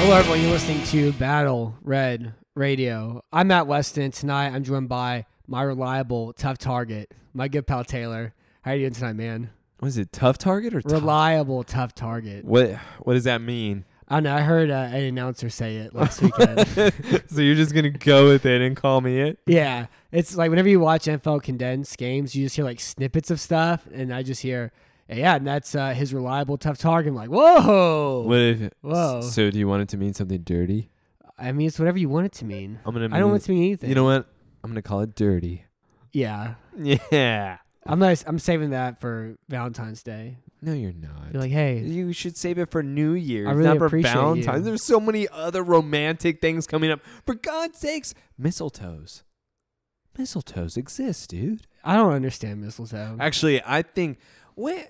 Hello, everyone. You're listening to Battle Red Radio. I'm Matt Weston. Tonight, I'm joined by my reliable, tough target, my good pal Taylor. How are you doing tonight, man? Was it tough target or reliable, tough target? What does that mean? I don't know. I heard an announcer say it last weekend. So you're just gonna go with it and call me it? Yeah, it's like whenever you watch NFL condensed games, you just hear like snippets of stuff, and I just hear, yeah, and that's his reliable, tough target. I'm like, whoa, What if? whoa. So do you want it to mean something dirty? I mean, it's whatever you want it to mean. I don't want it to mean anything. You know what? I'm gonna call it dirty. Yeah. Yeah. I'm saving that for Valentine's Day. No, you're not. You're like, hey, You should save it for New Year's, I really not for appreciate Valentine's. you. There's so many other romantic things coming up. For God's sakes, mistletoes. Mistletoes exist, dude. I don't understand mistletoe. Actually, I think what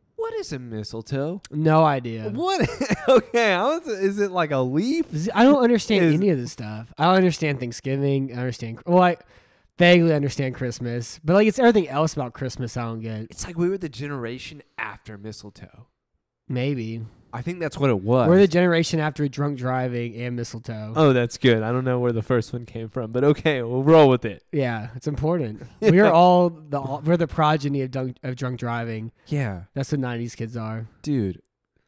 is a mistletoe? No idea. What? Okay, is it like a leaf? I don't understand any of this stuff. I don't understand Thanksgiving. I vaguely understand Christmas, but like it's everything else about Christmas I don't get. It's like we were the generation after mistletoe. Maybe. I think that's what it was. We're the generation after drunk driving and mistletoe. Oh, that's good. I don't know where the first one came from, but okay, we'll roll with it. Yeah, it's important. We are all we're the progeny of drunk driving. Yeah. That's what 90s kids are. Dude,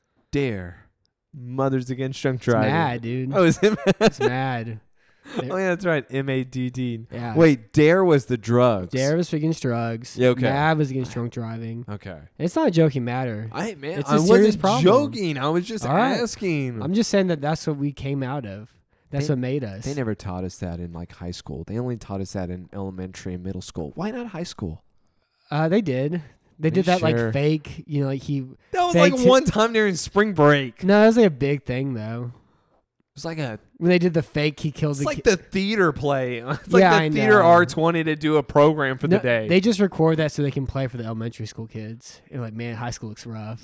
Dare. Mothers Against Drunk Driving. It's mad, dude. Oh, is it mad? It's mad. Oh, yeah, that's right. MADD. Yeah. Wait, Dare was the drugs. Dare was against drugs. Yeah, okay. MAD was against drunk driving. Okay. And it's not a joking matter. I It's a serious wasn't problem. joking. I was just All right. asking. I'm just saying that's what we came out of. That's what made us. They never taught us that in like high school. They only taught us that in elementary and middle school. Why not high school? They did. They did that Sure. like fake, like he. That was They like t- one time during spring break. It No, that was like a big thing though. was like a When they did the fake, he killed It's the like kid. the theater play. It's Yeah, like I the theater know. arts wanted to do a program for the No, day. They just record that so they can play for the elementary school kids. And like, man, high school looks rough.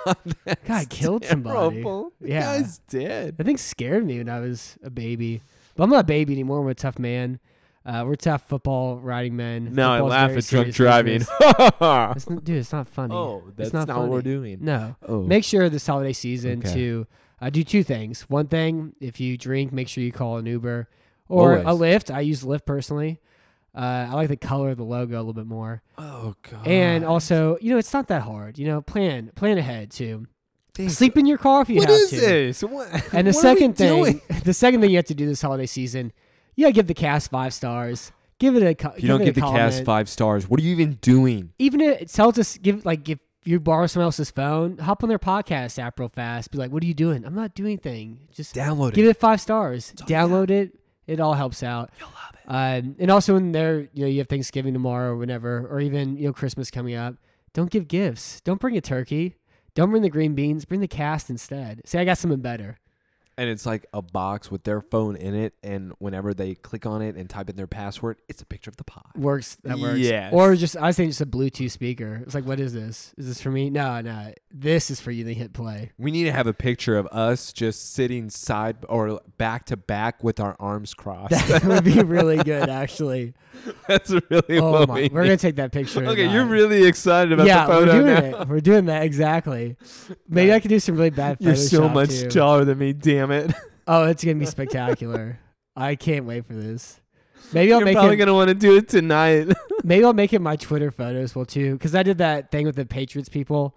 God, killed somebody. Terrible. The Yeah. guy's dead. That thing scared me when I was a baby. But I'm not a baby anymore. I'm a tough man. We're tough football riding men. No, I Football's laugh very at drunk serious driving. business. Dude, it's not funny. Oh, that's It's not not what we're funny. doing. No. Oh. Make sure this holiday season Okay. to do two things. One thing, if you drink, make sure you call an Uber or a Always. Lyft. I use Lyft personally. I like the color of the logo a little bit more. Oh god. And also, it's not that hard. Plan ahead too. Dang. Sleep in your car if you What have is to. this? What? And the what are we second doing? thing you have to do this holiday season, you gotta give the cast 5 stars. Give it a. If you don't give the cast 5 stars, what are you even doing? Even if it tells us if you borrow someone else's phone, hop on their podcast app real fast. Be like, what are you doing? I'm not doing anything. Just Download give it. it 5 stars. Download it. It all helps out. You'll love it. And also when you have Thanksgiving tomorrow or whenever, or even Christmas coming up, don't give gifts. Don't bring a turkey. Don't bring the green beans. Bring the cast instead. Say I got something better. And it's like a box with their phone in it, and whenever they click on it and type in their password, it's a picture of the pie. That works. Yes. Or I was saying just a Bluetooth speaker. It's like, what is this? Is this for me? No. This is for you. Then hit play. We need to have a picture of us just sitting side or back to back with our arms crossed. That would be really good, actually. That's really Oh what my! we We're need. gonna take that picture. Okay, and, you're really excited about yeah, the photo we're doing now. it. We're doing that exactly. Maybe I could do some really bad. You're so Photoshop, much too. taller than me, damn it. Oh, it's gonna be spectacular. I can't wait for this. Maybe I'll You're make probably it. going to want to do it tonight. Maybe I'll make it my Twitter photo as well too, because I did that thing with the Patriots people,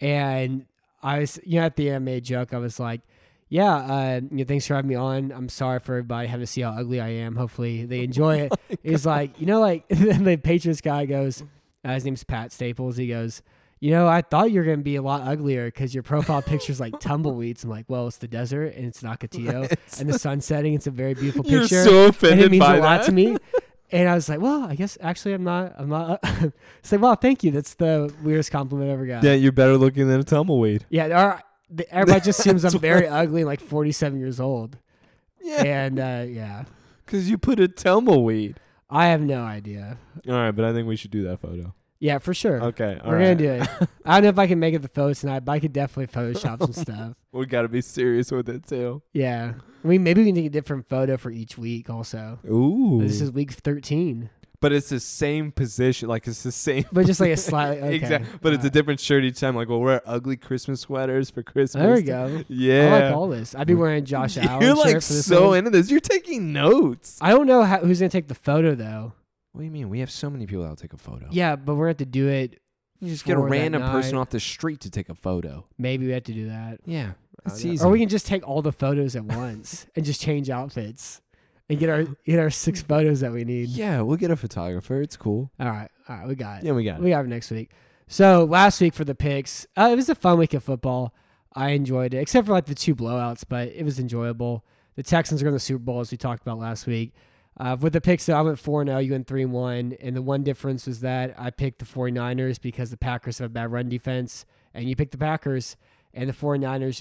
and I was, at the end I made a joke. I was like, "Yeah, thanks for having me on. I'm sorry for everybody having to see how ugly I am. Hopefully they enjoy it." He's like, the Patriots guy goes, his name's Pat Staples. He goes, I thought you were going to be a lot uglier because your profile picture's like tumbleweeds. I'm like, well, it's the desert and it's Nakatillo and the sun setting. It's a very beautiful You're picture. so And offended it means by a lot that. to me. And I was like, well, I guess actually I'm not. It's like, well, thank you. That's the weirdest compliment I ever got. Yeah, you're better looking than a tumbleweed. Yeah. Everybody just assumes I'm That's very ugly and like 47 years old. Yeah, And yeah, because you put a tumbleweed. I have no idea. All right, but I think we should do that photo. Yeah, for sure. Okay, all We're right. going to do it. I don't know if I can make it the photo tonight, but I could definitely Photoshop some stuff. We got to be serious with it, too. Yeah. I mean, maybe we can take a different photo for each week also. Ooh. This is week 13. But it's the same position. Like, it's the same. But just like a slightly okay. Exactly. But it's a different shirt each time. Like, we'll wear ugly Christmas sweaters for Christmas. There we go. Yeah. I like all this. I'd be wearing Josh Allen You're like shirt for this so one. into this. You're taking notes. I don't know who's gonna take the photo though. What do you mean? We have so many people that'll take a photo. Yeah, but we're gonna have to do it. You just get a for that random person night. off the street to take a photo. Maybe we have to do that. Yeah. I It's don't know. easy. Or we can just take all the photos at once and just change outfits and get our 6 photos that we need. Yeah, we'll get a photographer. It's cool. All right, we got it. Yeah, we got it. We got it next week. So last week for the picks, it was a fun week of football. I enjoyed it, except for like the 2 blowouts, but it was enjoyable. The Texans are going to the Super Bowl, as we talked about last week. With the picks, though, I went 4-0, you went 3-1, and the one difference was that I picked the 49ers because the Packers have a bad run defense, and you picked the Packers, and the 49ers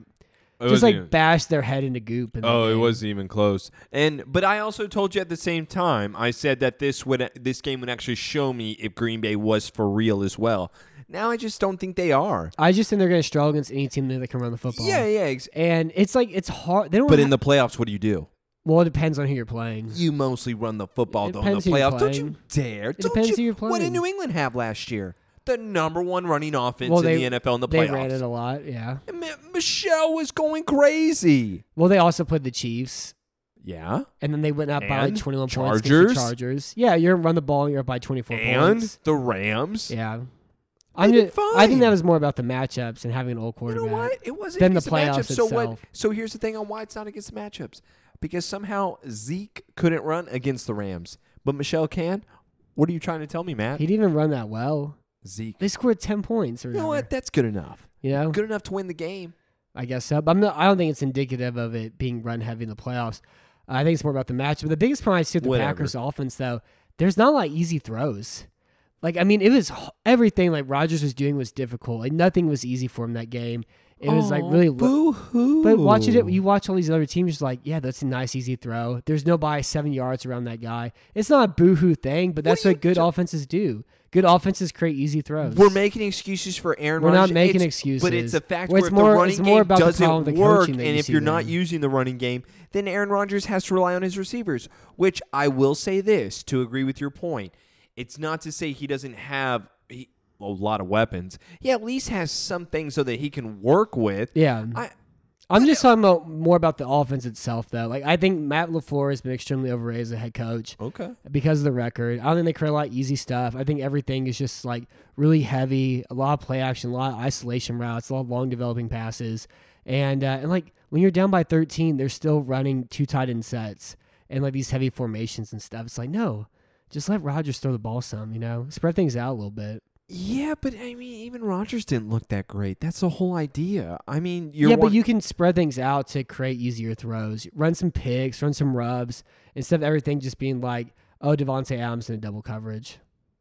just bashed their head into goop. In that Oh, it game. wasn't even close. But I also told you at the same time, I said that this game would actually show me if Green Bay was for real as well. Now I just don't think they are. I just think they're going to struggle against any team that can run the football. Yeah. And it's like it's hard. They don't. But in the playoffs, what do you do? Well, it depends on who you're playing. You mostly run the football It though in the depends who you're playoffs. Don't you playing. dare. It depends who you're What did playing. New England have last year? The number 1 running offense Well, in the NFL in the They playoffs. ran it a lot, yeah. And Michelle was going crazy. Well, they also played the Chiefs, Yeah. and then they went up by like And 21 points against Chargers? the Chargers. Yeah, you're run the ball, and you're up by 24 And points. the Rams. Yeah. They did I think fine. that was more about the matchups and having an old You quarterback. know what? It wasn't Then the against playoffs matchups. itself. So here's the thing on why it's not against the matchups. Because somehow Zeke couldn't run against the Rams, but Michelle can. What are you trying to tell me, Matt? He didn't even run that well. Zeke. They scored 10 points. Or You know whatever. what? That's good enough. You know? Good enough to win the game. I guess so. But I don't think it's indicative of it being run heavy in the playoffs. I think it's more about the matchup. But the biggest problem I see with the Whatever. Packers offense, though, there's not like easy throws. Like, I mean, it was everything like Rodgers was doing was difficult. Like, nothing was easy for him that game. It was like really. Boo-hoo. But watching it, you watch all these other teams, just like, yeah, that's a nice, easy throw. There's nobody 7 yards around that guy. It's not a boo-hoo thing, but that's What are what good offenses do. Good offenses create easy throws. We're making excuses for Aaron We're Rodgers. not making It's- excuses. But it's a fact Well, where it's if the more- running it's more game about the problem doesn't with the work, coaching and that you if see you're not then. using the running game, then Aaron Rodgers has to rely on his receivers, which I will say this, to agree with your point. It's not to say he doesn't have a lot of weapons. He at least has some things so that he can work with. Yeah. I'm just talking about more about the offense itself, though. Like, I think Matt LaFleur has been extremely overrated as a head coach Okay. because of the record. I don't think they create a lot of easy stuff. I think everything is just like really heavy, a lot of play action, a lot of isolation routes, a lot of long developing passes, and like when you're down by 13, they're still running 2 tight end sets and like these heavy formations and stuff. It's like, no, just let Rodgers throw the ball some, spread things out a little bit. Yeah, but I mean, even Rodgers didn't look that great. That's the whole idea. I mean, But you can spread things out to create easier throws. Run some picks, run some rubs, instead of everything just being like, oh, Devontae Adams in a double coverage.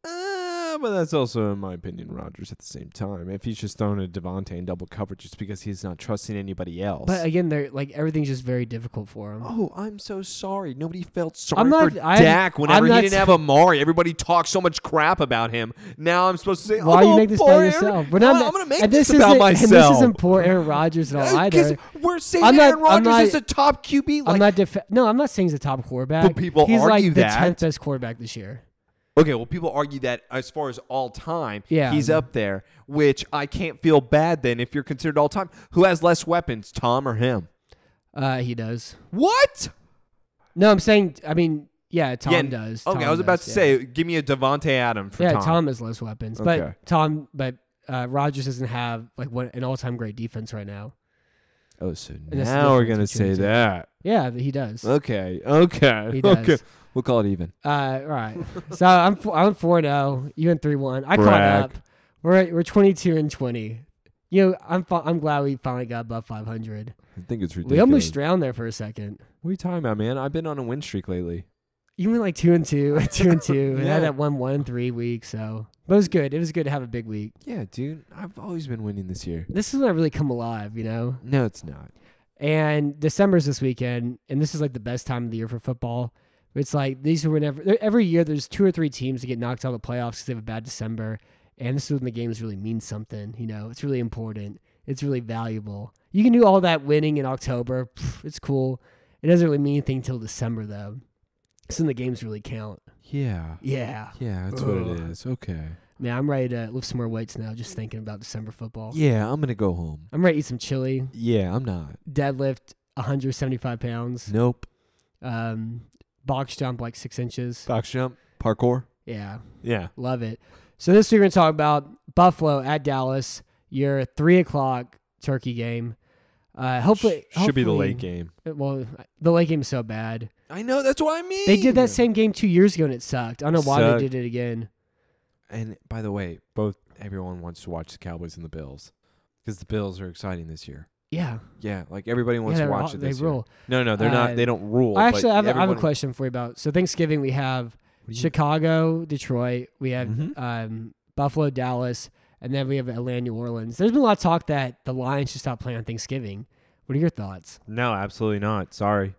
But that's also, in my opinion, Rodgers at the same time. If he's just throwing a Devontae in double coverage, it's because he's not trusting anybody else. But again, they're like everything's just very difficult for him. Oh, I'm so sorry. Nobody felt sorry I'm not- for I'm- Dak whenever I'm he not didn't have Amari. Everybody talked so much crap about him. Now I'm supposed to say, Why oh, you make this poor about Aaron. yourself? We're not. I'm going to make and this isn't- about And this myself. isn't poor Aaron Rodgers at all Because either. we're saying I'm not- Aaron I'm Rodgers not- is a top QB. I'm not. No, I'm not saying he's a top quarterback. But people he's argue like the that. 10th best quarterback this year. Okay, well, people argue that as far as all time, Yeah. he's up there, which I can't feel bad then if you're considered all time. Who has less weapons, Tom or him? He does. What? No, I'm saying. I mean, yeah, Tom does. Okay, Tom I was about does, to yeah. say, give me a Devontae Adams for Yeah, Tom. Tom has less weapons, Okay. but Rodgers doesn't have like an all-time great defense right now. Oh, so that's the now we're going to difference between say the two. that. Yeah, he does. Okay. He does. Okay. We'll call it even. Right. So I'm 4-0. You went 3-1. I caught Brag. up. We're 22-20. I'm glad we finally got above 500. I think it's ridiculous. We almost drowned there for a second. What are you talking about, man? I've been on a win streak lately. You went like 2-2, 2-2, and Yeah. had that 1-1 in 3 weeks. So, but it was good. It was good to have a big week. Yeah, dude. I've always been winning this year. This is when I really come alive, No, it's not. And December's this weekend, and this is like the best time of the year for football. It's like these are whenever every year there's 2 or 3 teams that get knocked out of the playoffs because they have a bad December, and this is when the games really mean something. It's really important. It's really valuable. You can do all that winning in October. It's cool. It doesn't really mean anything until December though. So the games really count. Yeah. Yeah. Yeah, that's what it is. Okay. Man, I'm ready to lift some more weights now just thinking about December football. Yeah, I'm going to go home. I'm ready to eat some chili, Yeah, I'm not. deadlift 175 pounds, Nope. box jump like 6 inches. Box jump, parkour. Yeah, Yeah. love it. So this week we're going to talk about Buffalo at Dallas, your 3 o'clock turkey game. Hopefully Should be the late game. Well, the late game is so bad. I know, that's what I mean. They did that same game 2 years ago and it sucked. I don't know why Sucked. they did it again. And by the way, everyone wants to watch the Cowboys and the Bills because the Bills are exciting this year. Yeah. Yeah, like everybody wants to watch it They this year. rule. No, they're not. They don't rule. I actually but have a everyone- question for you about. So Thanksgiving we have Chicago, Detroit. We have Buffalo, Dallas, and then we have Atlanta, New Orleans. There's been a lot of talk that the Lions should stop playing on Thanksgiving. What are your thoughts? No, absolutely not. Sorry.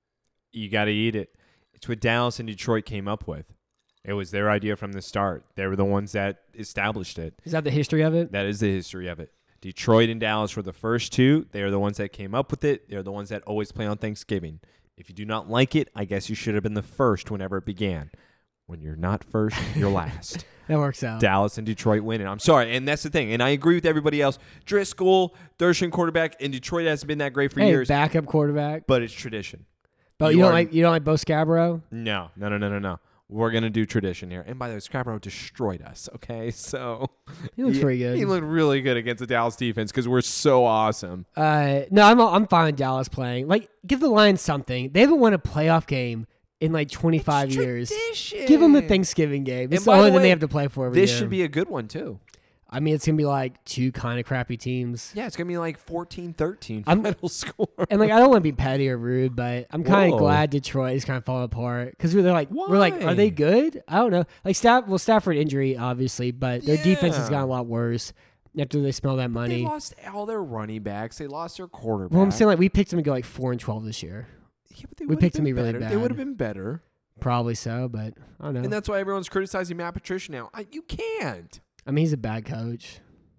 You got to eat it. It's what Dallas and Detroit came up with. It was their idea from the start. They were the ones that established it. Is that the history of it? That is the history of it. Detroit and Dallas were the first two. They are the ones that came up with it. They're the ones that always play on Thanksgiving. If you do not like it, I guess you should have been the first whenever it began. When you're not first, you're last. That works out. Dallas and Detroit win it. I'm sorry, and that's the thing. And I agree with everybody else. Driscoll, Dershowitz quarterback, and Detroit hasn't been that great for years. Backup quarterback. But it's tradition. But you don't like Bo Scarborough? No. We're gonna do tradition here. And by the way, Scarborough destroyed us. Okay, so He looks pretty good. He looked really good against the Dallas defense because we're so awesome. No, I'm fine with Dallas playing. Like, give the Lions something. They haven't won a playoff game in like 25 years. Tradition. Give them a Thanksgiving game. It's And the by only the thing way, they have to play for every This year. should be a good one too. I mean, it's gonna be like two kind of crappy teams. Yeah, it's gonna be like 14-13 I'm- final score. And like, I don't want to be petty or rude, but I'm kind of Whoa. glad Detroit is kind of falling apart because we're like, are they Why? good? I don't know. Like Stafford injury obviously, but their defense has Yeah. gotten a lot worse after they smell that They money. lost all their running backs. They lost their quarterback. Well, I'm saying like we picked them to go like 4-12 this year. Yeah, but they we would've picked been them to be really better. bad. They would have been better. Probably so, but I don't know. And that's why everyone's criticizing Matt Patricia now. You can't. I mean, he's a bad coach.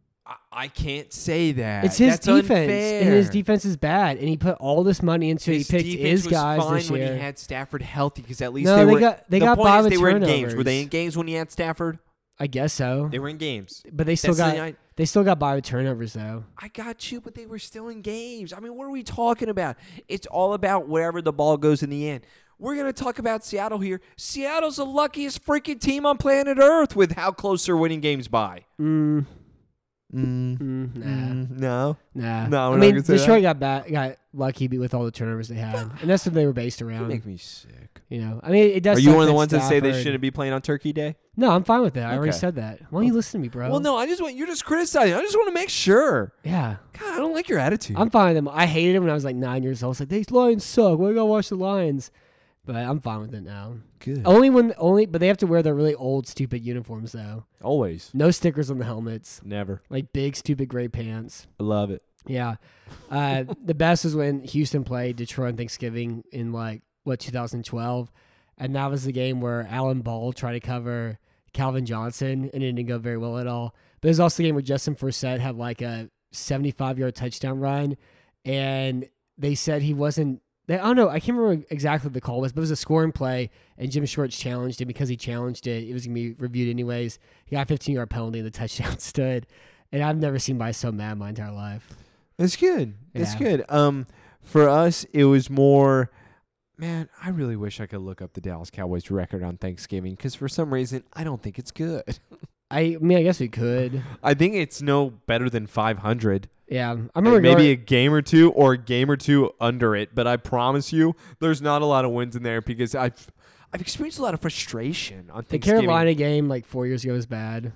I can't say that. It's his That's defense, unfair. and his defense is bad. And he put all this money into it. His He picked defense his was guys fine this when year. he had Stafford healthy because at least No, they they were. got the by point is with they were in games. turnovers. Were they in games when he had Stafford? I guess so. They were in games. But they still got by with turnovers though. I got you, but they were still in games. I mean, what are we talking about? It's all about wherever the ball goes in the end. We're going to talk about Seattle here. Seattle's the luckiest freaking team on planet Earth with how close they're winning games by. Nah. No. Nah. No, I we're not mean, gonna say Detroit got lucky with all the turnovers they had, and that's what they were based You around. make me sick. You know, I mean, it does. Are you suck one of the that ones that say they Stafford- shouldn't be playing on Turkey Day? No, I'm fine with that. I already Okay. said that. Why don't you listen to me, bro? Well, no, you're just criticizing. I just want to make sure. Yeah, God, I don't like your attitude. I'm fine with them. I hated them when I was like 9 years old. I was like, these Lions suck. Why gotta watch the Lions? But I'm fine with it now. Good. But they have to wear their really old, stupid uniforms though. Always. No stickers on the helmets. Never. Like big, stupid gray pants. I love it. Yeah. The best was when Houston played Detroit on Thanksgiving in 2012. And that was the game where Alan Ball tried to cover Calvin Johnson and it didn't go very well at all. But it was also the game where Justin Forsett had like a 75-yard touchdown run. And they said he wasn't. I don't know. I can't remember exactly what the call was, but it was a scoring play, and Jim Schwartz challenged it. Because he challenged it, it was going to be reviewed anyways. He got a 15-yard penalty, and the touchdown stood. And I've never seen anybody so mad in my entire life. It's good. It's Yeah. good. For us, it was more. Man, I really wish I could look up the Dallas Cowboys record on Thanksgiving because for some reason I don't think it's good. I mean, I guess we could. I think it's no better than 500. Yeah, I remember Maybe going, a game or two under it, but I promise you, there's not a lot of wins in there because I've experienced a lot of frustration on the Thanksgiving. Carolina game 4 years ago was bad.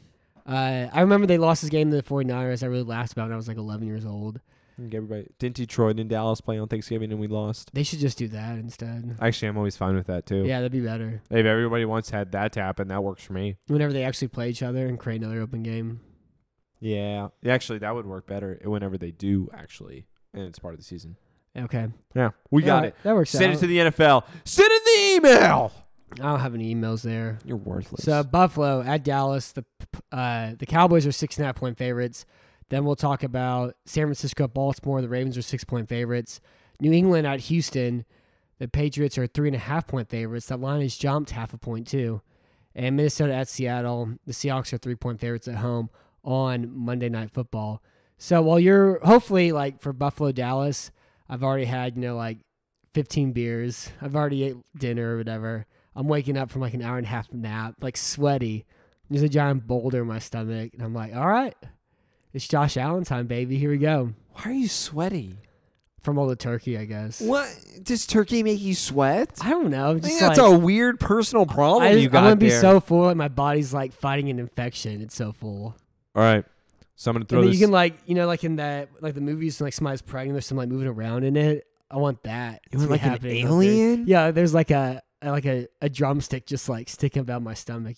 I remember they lost this game to the 49ers. I really laughed about it when I was 11 years old. Didn't Detroit and Dallas play on Thanksgiving and we lost? They should just do that instead. Actually, I'm always fine with that too. Yeah, that'd be better. If everybody wants had that to happen, that works for me. Whenever they actually play each other and create another open game. Yeah. Actually, that would work better whenever they do actually, and it's part of the season. Okay. Yeah, we got it. That works Send out. it to the NFL. Send in the email. I don't have any emails there. You're worthless. So Buffalo at Dallas. The Cowboys are 6.5-point favorites. Then we'll talk about San Francisco, Baltimore. The Ravens are 6-point favorites. New England at Houston. The Patriots are 3.5-point favorites. That line has jumped half a point too. And Minnesota at Seattle. The Seahawks are 3-point favorites at home on Monday Night Football. So while you're hopefully like for Buffalo, Dallas, I've already had, 15 beers. I've already ate dinner or whatever. I'm waking up from like an hour and a half nap, like sweaty. There's a giant boulder in my stomach. And I'm like, all right, it's Josh Allen time, baby. Here we go. Why are you sweaty? From all the turkey, I guess. What? Does turkey make you sweat? I don't know. I think that's a weird personal problem you got I'm going to be there. so full. Like my body's like fighting an infection. It's so full. All right. So I'm going to throw and then this. you can like, like in that, like the movies, like somebody's pregnant, there's some like moving around in it. I want that. You to want be like an happening up there. alien? Yeah, there's like a drumstick just like sticking about my stomach,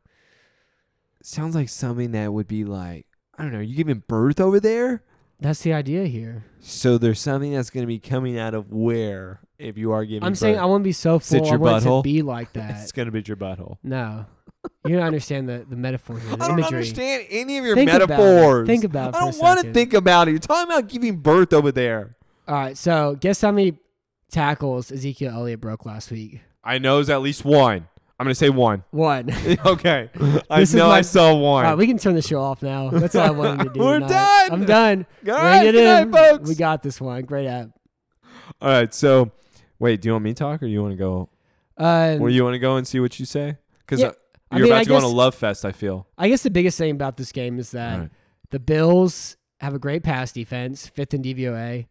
Sounds like something that would be like, I don't know, you giving birth over there? That's the idea here. So there's something that's going to be coming out of where if you are giving birth? I'm saying I want to be so Is it full. I your want it butthole? to be like that. It's going to be your butthole. No. You don't understand the metaphor here, the I don't imagery. understand any of your Think about it. metaphors. Think about it I for a don't want to second. think about it. You're talking about giving birth over there. All right, so guess how many tackles Ezekiel Elliott broke last week? I know it's at least one. I'm going to say one. One. Okay. I This is know my- I saw All one. right, we can turn the show off now. That's all I wanted to do. We're tonight. done. I'm done. All right, Bring it good in. night, folks. We got this one. Great app. All right. So, wait, do you want me to talk or do you want to go? Or you want to go and see what you say? Because Yeah, I you're mean, about I to go on a guess- love fest, I feel. I guess the biggest thing about this game is that All right. the Bills have a great pass defense, 5th in DVOA.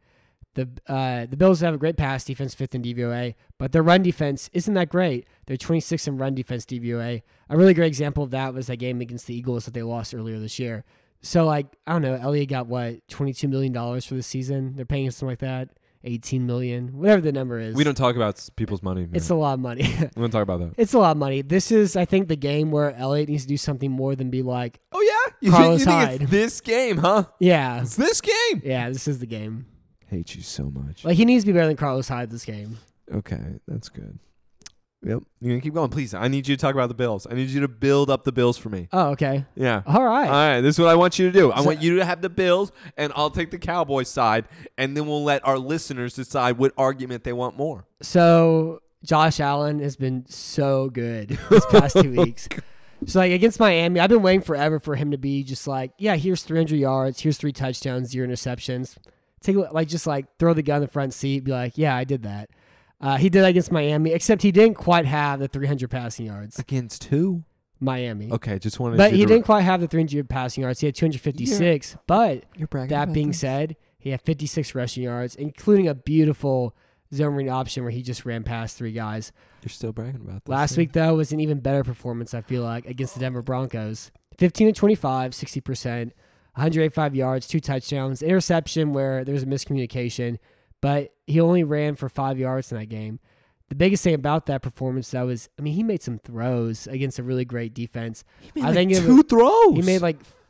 The Bills have a great pass defense, 5th in DVOA, but their run defense isn't that great. They're 26th in run defense DVOA. A really great example of that was that game against the Eagles that they lost earlier this year. So, like, I don't know, Elliott got, $22 million for the season? They're paying him something like that? $18 million? Whatever the number is. We don't talk about people's money, man. It's a lot of money. We don't talk about that. It's a lot of money. This is, I think, the game where Elliott needs to do something more than be like, Oh, yeah? You Carlos think Hyde. it's this game, huh? yeah, It's this game. yeah, this is the game. Hate you so much. Like, he needs to be better than Carlos Hyde this game. Okay, that's good. Yep. You're going to keep going. Please, I need you to talk about the Bills. I need you to build up the Bills for me. Oh, okay. Yeah. All right. All right, this is what I want you to do. I So- want you to have the Bills, and I'll take the Cowboys side, and then we'll let our listeners decide what argument they want more. So, Josh Allen has been so good this past 2 weeks. So, like, against Miami, I've been waiting forever for him to be just like, yeah, here's 300 yards, here's 3 touchdowns, 0 interceptions. Take a look, just throw the gun in the front seat, be like, yeah, I did that. He did that against Miami, except he didn't quite have the 300 passing yards. Against who? Miami. Okay, just wanted But you he to... didn't quite have the 300 passing yards. He had 256. But You're bragging that about being this? said, he had 56 rushing yards, including a beautiful zone read option where he just ran past 3 guys. You're still bragging about this. Last week, though, was an even better performance, I feel like, against the Denver Broncos. 15 of 25, 60%, 185 yards, 2 touchdowns, interception where there was a miscommunication, but he only ran for 5 yards in that game. The biggest thing about that performance, though, is, he made some throws against a really great defense. He made I think it 2 was- throws. He made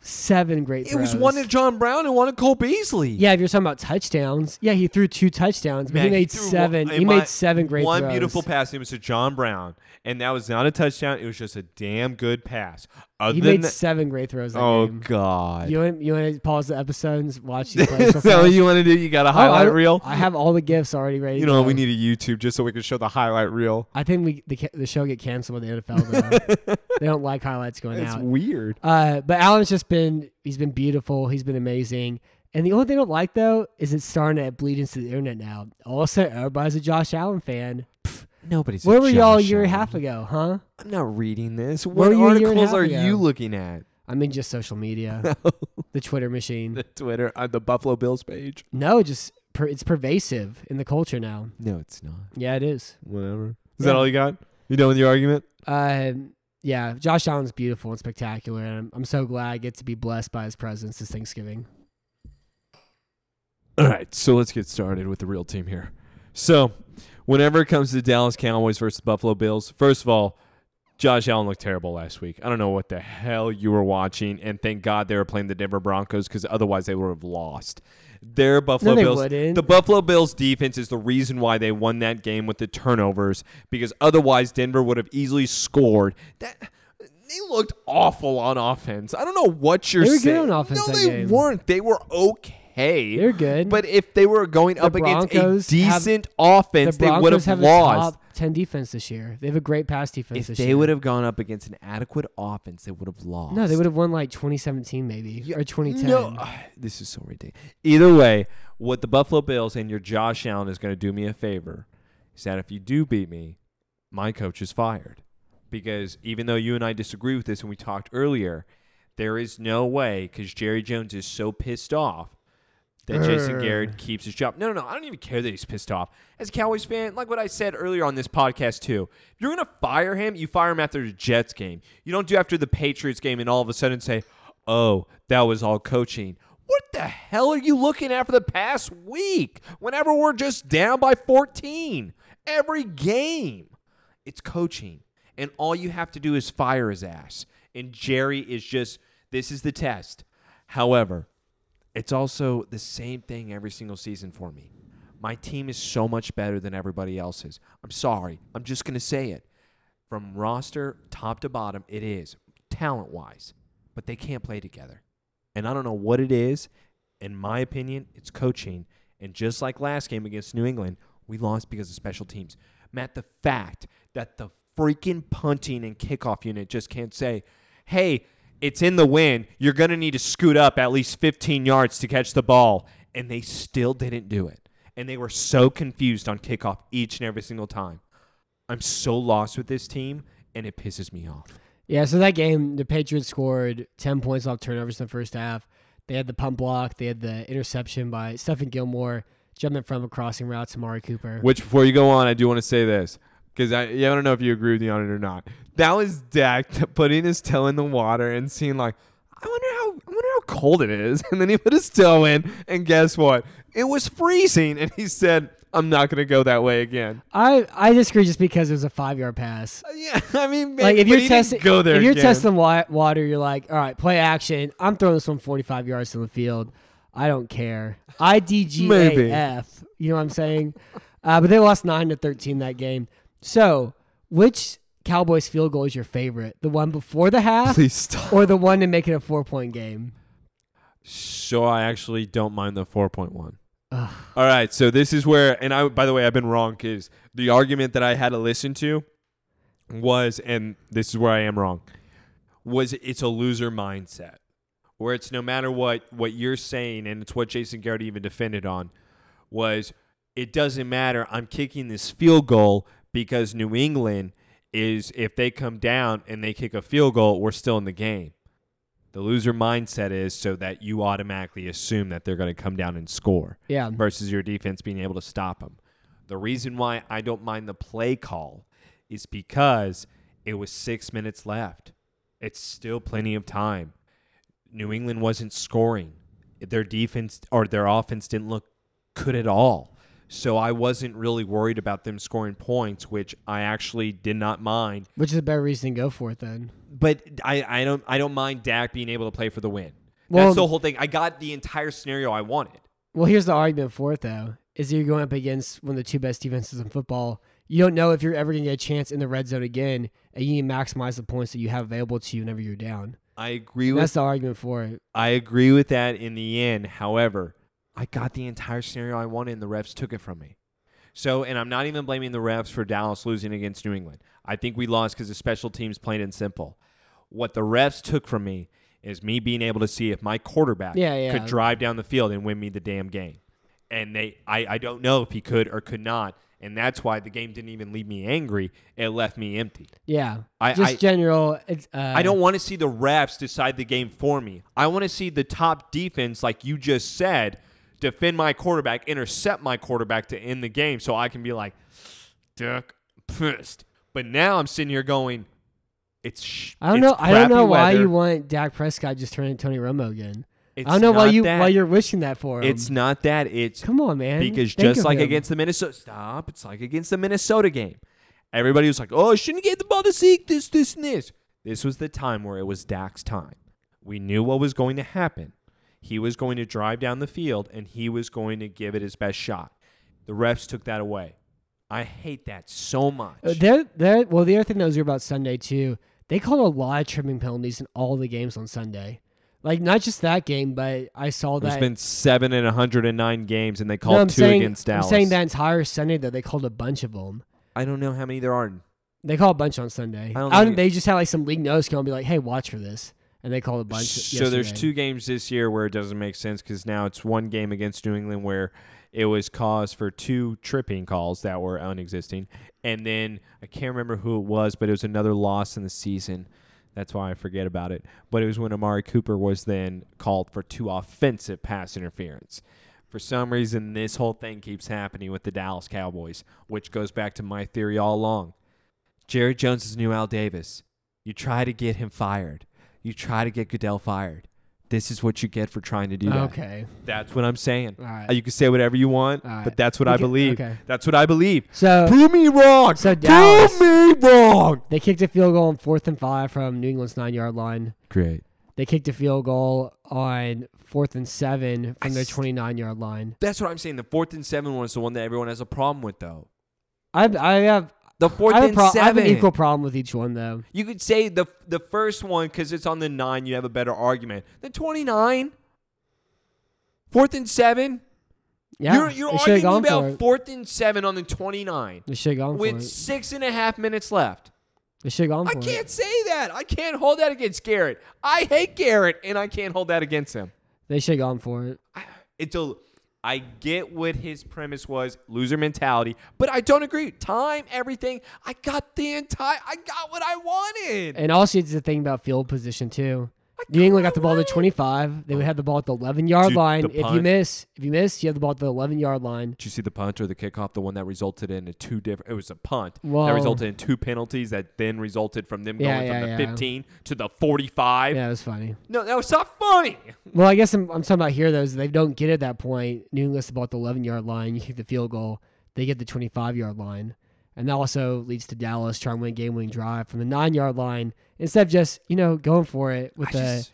7 great It throws. was one to John Brown and one to Cole Beasley. Yeah, if you're talking about touchdowns, yeah, he threw 2 touchdowns, but Man, he made threw 7. one- He made 7 great One throws. beautiful pass. It was to John Brown, and that was not a touchdown. It was just a damn good pass. Other He than made that, 7 great throws that oh game. God! You want to pause the episode and watch these plays? Is that what you want to do? You got a highlight reel? I have all the gifs already ready. You to know, go. we need a YouTube just so we can show the highlight reel. I think the show get canceled with the NFL though. They don't like highlights going It's out. weird. But Allen's just been beautiful. He's been amazing. And the only thing I don't like though is it's starting to bleed into the internet now. All of a sudden, everybody's a Josh Allen fan. Nobody's. Where were y'all a Josh year and a Allen. half ago, huh? I'm not reading this. Where What were you a year and a articles half are ago? you looking at? I mean, just social media, the Twitter machine. The Twitter, the Buffalo Bills page. No, just it's pervasive in the culture now. No, it's not. Yeah, it is. Whatever. Is Yeah. that all you got? You done with your argument? Yeah, Josh Allen's beautiful and spectacular, and I'm so glad I get to be blessed by his presence this Thanksgiving. All right, so let's get started with the real team here. So, whenever it comes to the Dallas Cowboys versus the Buffalo Bills, first of all, Josh Allen looked terrible last week. I don't know what the hell you were watching, and thank God they were playing the Denver Broncos because otherwise they would have lost. Their Buffalo No, they Bills, wouldn't. the Buffalo Bills defense is the reason why they won that game with the turnovers because otherwise Denver would have easily scored. They looked awful on offense. I don't know what you're They were saying. good on offense No, that they game. weren't. They were okay. okay. They're good. But if they were going up against a Broncos decent offense, the they would Broncos have have a lost. top 10 defense this year. They have a great pass defense If this they year. would have gone up against an adequate offense, they would have lost. No, they would have won like 2017 maybe or 2010. No, this is so ridiculous. Either way, what the Buffalo Bills and your Josh Allen is going to do me a favor is that if you do beat me, my coach is fired. Because even though you and I disagree with this and we talked earlier, there is no way, because Jerry Jones is so pissed off, that Jason Garrett keeps his job. No. I don't even care that he's pissed off. As a Cowboys fan, like what I said earlier on this podcast too, if you're going to fire him, you fire him after the Jets game. You don't do after the Patriots game and all of a sudden say, oh, that was all coaching. What the hell are you looking at for the past week? Whenever we're just down by 14. Every game. It's coaching. And all you have to do is fire his ass. And Jerry is just, this is the test. However, it's also the same thing every single season for me. My team is so much better than everybody else's. I'm sorry. I'm just going to say it. From roster top to bottom, it is, talent-wise. But they can't play together. And I don't know what it is. In my opinion, it's coaching. And just like last game against New England, we lost because of special teams. Matt, the fact that the freaking punting and kickoff unit just can't say, hey, it's in the wind. You're going to need to scoot up at least 15 yards to catch the ball. And they still didn't do it. And they were so confused on kickoff each and every single time. I'm so lost with this team, and it pisses me off. Yeah, so that game, the Patriots scored 10 points off turnovers in the first half. They had the pump block. They had the interception by Stephon Gilmore, jumping from a crossing route to Amari Cooper. Which, before you go on, I do want to say this. Because I don't know if you agree with me on it or not. That was Dak putting his toe in the water and seeing like, I wonder how cold it is. And then he put his toe in, and guess what? It was freezing. And he said, I'm not going to go that way again. I disagree just because it was a 5-yard pass. Yeah, I mean, Like if you're testing, go there if you're again. testing water, you're like, all right, play action. I'm throwing this one 45 yards to the field. I don't care. IDGAF. You know what I'm saying? But they lost 9-13 that game. So, which Cowboys field goal is your favorite? The one before the half, Please stop. or the one to make it a 4-point game? So I actually don't mind the 4.1. All right, so this is where, and I, by the way, I've been wrong because the argument that I had to listen to was, and this is where I am wrong, was it's a loser mindset, where it's no matter what you're saying, and it's what Jason Garrett even defended on, was it doesn't matter. I'm kicking this field goal because New England is, if they come down and they kick a field goal, we're still in the game. The loser mindset is so that you automatically assume that they're going to come down and score. Yeah. Versus your defense being able to stop them. The reason why I don't mind the play call is because it was 6 minutes left. It's still plenty of time. New England wasn't scoring. Their defense or their offense didn't look good at all. So I wasn't really worried about them scoring points, which I actually did not mind. Which is a better reason to go for it then. But I don't mind Dak being able to play for the win. Well, That's the whole thing. I got the entire scenario I wanted. Well, here's the argument for it, though, is you're going up against one of the two best defenses in football. You don't know if you're ever going to get a chance in the red zone again, and you need to maximize the points that you have available to you whenever you're down. I agree with That's the argument for it. I agree with that in the end. However, I got the entire scenario I wanted, and the refs took it from me. So, and I'm not even blaming the refs for Dallas losing against New England. I think we lost because of special teams, plain and simple. What the refs took from me is me being able to see if my quarterback could drive down the field and win me the damn game. And I don't know if he could or could not, and that's why the game didn't even leave me angry. It left me empty. Yeah, general. I don't want to see the refs decide the game for me. I want to see the top defense, like you just said, defend my quarterback, intercept my quarterback to end the game so I can be like, Duck, pissed. But now I'm sitting here going, I don't know why you want Dak Prescott just turning Tony Romo again. I don't know why you're wishing that for him. It's not that. It's come on, man. Because just like against the Minnesota, it's like against the Minnesota game. Everybody was like, "Oh, I shouldn't get the ball to Zeke. This, and this." This was the time where it was Dak's time. We knew what was going to happen. He was going to drive down the field, and he was going to give it his best shot. The refs took that away. I hate that so much. Well, the other thing that was here about Sunday too, they called a lot of tripping penalties in all the games on Sunday. Like, not just that game, but I saw There's that. been 7 in 109 games, and they No, called I'm 2 saying, against Dallas. I'm saying that entire Sunday, though, they called a bunch of them. I don't know how many there are. They call a bunch on Sunday. I don't think They just had like some league notes come and be like, "Hey, watch for this," and they called a bunch. So there's yesterday. 2 games this year where it doesn't make sense because now it's 1 game against New England where it was cause for 2 tripping calls that were unexisting, and then I can't remember who it was, but it was another loss in the season. That's why I forget about it. But it was when Amari Cooper was then called for 2 offensive pass interference. For some reason, this whole thing keeps happening with the Dallas Cowboys, which goes back to my theory all along. Jerry Jones is new Al Davis. You try to get him fired. You try to get Goodell fired. This is what you get for trying to do that. Okay. That's what I'm saying. All right. You can say whatever you want, All right. but that's what I believe. Okay. That's what I believe. So Prove me wrong. So Dallas- Prove me wrong. they kicked a field goal on 4th and 5 from New England's 9-yard line. Great. They kicked a field goal on 4th and 7 from their 29-yard line. That's what I'm saying. The 4th and 7 one is the one that everyone has a problem with, though. I have The 4th I have, and I 7. have an equal problem with each one though. You could say the first one because it's on the 9. You have a better argument. The 29. 4th and 7. Yeah, You're they should've arguing gone about for it. 4th and 7 on the 29 They should have gone for with it. 6.5 minutes left. They should have gone I for can't it. say that. I can't hold that against Garrett. I hate Garrett, and I can't hold that against him. They should have gone for it. I get what his premise was, loser mentality, but I don't agree. Time, everything. I got what I wanted. And also, it's the thing about field position too. New England got the ball at the 25. They would have the ball at the 11-yard Dude, line. the If you punt. miss, you have the ball at the 11-yard line. Did you see the punt or the kickoff? The one that resulted in it was a punt Well- that resulted in 2 penalties that then resulted from them Yeah, going from yeah, the yeah. 15 to the 45. Yeah, it was funny. No, that was not funny. Well, I guess I'm talking about here, though, is they don't get at that point. New England's the ball at the 11-yard line. You kick the field goal. They get the 25-yard line. And that also leads to Dallas trying to win a game-winning drive from the 9-yard line instead of just, going for it with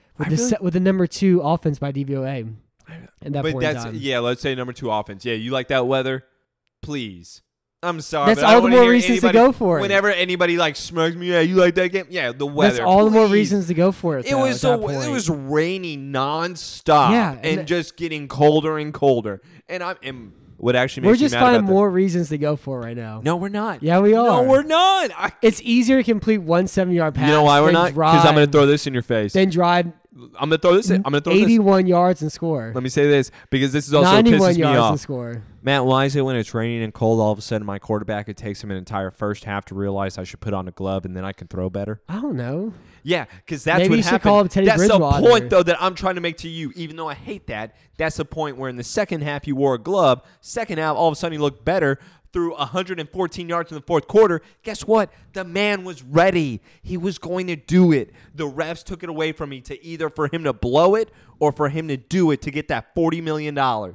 the number 2 offense by DVOA at that But point in time. let's say number 2 offense. Yeah, you like that weather? Please. I'm sorry. That's but I all don't the wanna more hear reasons to anybody- go for it. Whenever anybody smokes me, yeah, you like that game? Yeah, the weather. That's all the more please. reasons to go for it. It though, was at that point. it was raining nonstop, Yeah, and just getting colder and colder. And what actually We're makes me just mad finding about that- more reasons to go for it right now. No, we're not. Yeah, we are. No, we're not. It's easier to complete one 7-yard pass. You know why we're than not? Because I'm going to throw this in your face. Then drive I'm going to throw this in. I'm going to throw this. 81 yards and score. Let me say this because this is also 91 pisses me yards and off. score. Matt, why is it when it's raining and cold, all of a sudden my quarterback, it takes him an entire first half to realize I should put on a glove and then I can throw better? I don't know. Yeah, because that's Maybe what you should happened. call up Teddy That's Bridgewater. the point, though, that I'm trying to make to you. Even though I hate that, that's the point where in the second half you wore a glove. Second half, all of a sudden you look better. Threw 114 yards in the fourth quarter. Guess what? The man was ready. He was going to do it. The refs took it away from me to either for him to blow it or for him to do it to get that $40 million. I'm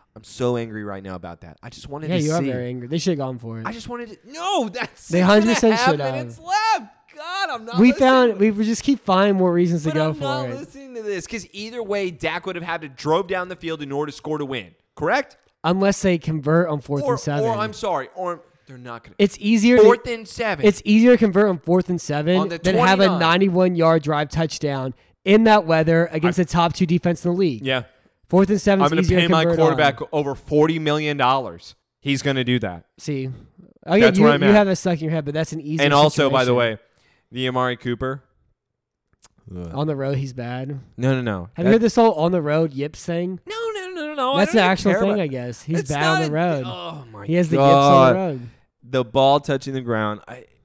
so angry right now about that. I just wanted Yeah, to you see. are very angry. They should have gone for it. I just wanted to. No, that's They 6.5 100% should have. minutes left. God, I'm not. we just keep finding more reasons to But go I'm not for it. listening to this because either way, Dak would have had to drove down the field in order to score to win. Correct? Unless they convert on 4th and 7. Or I'm sorry, or they're not going to. It's easier. 4th and 7. It's easier to convert on 4th and 7 On the than have a 29. 91-yard drive touchdown in that weather against the top 2 defense in the league. Yeah. 4th and 7 I'm is going to easier pay my convert quarterback on. over $40 million. He's going to do that. See, okay, That's you where I'm at. have that stuck in your head, but that's an easy. And also, by the situation. way, the Amari Cooper. on the road he's bad. No. Have you heard this whole on the road yips thing? No. That's the actual thing, I guess. He's It's bad not on the road. Oh, my He has the God. yips on the road. The ball touching the ground.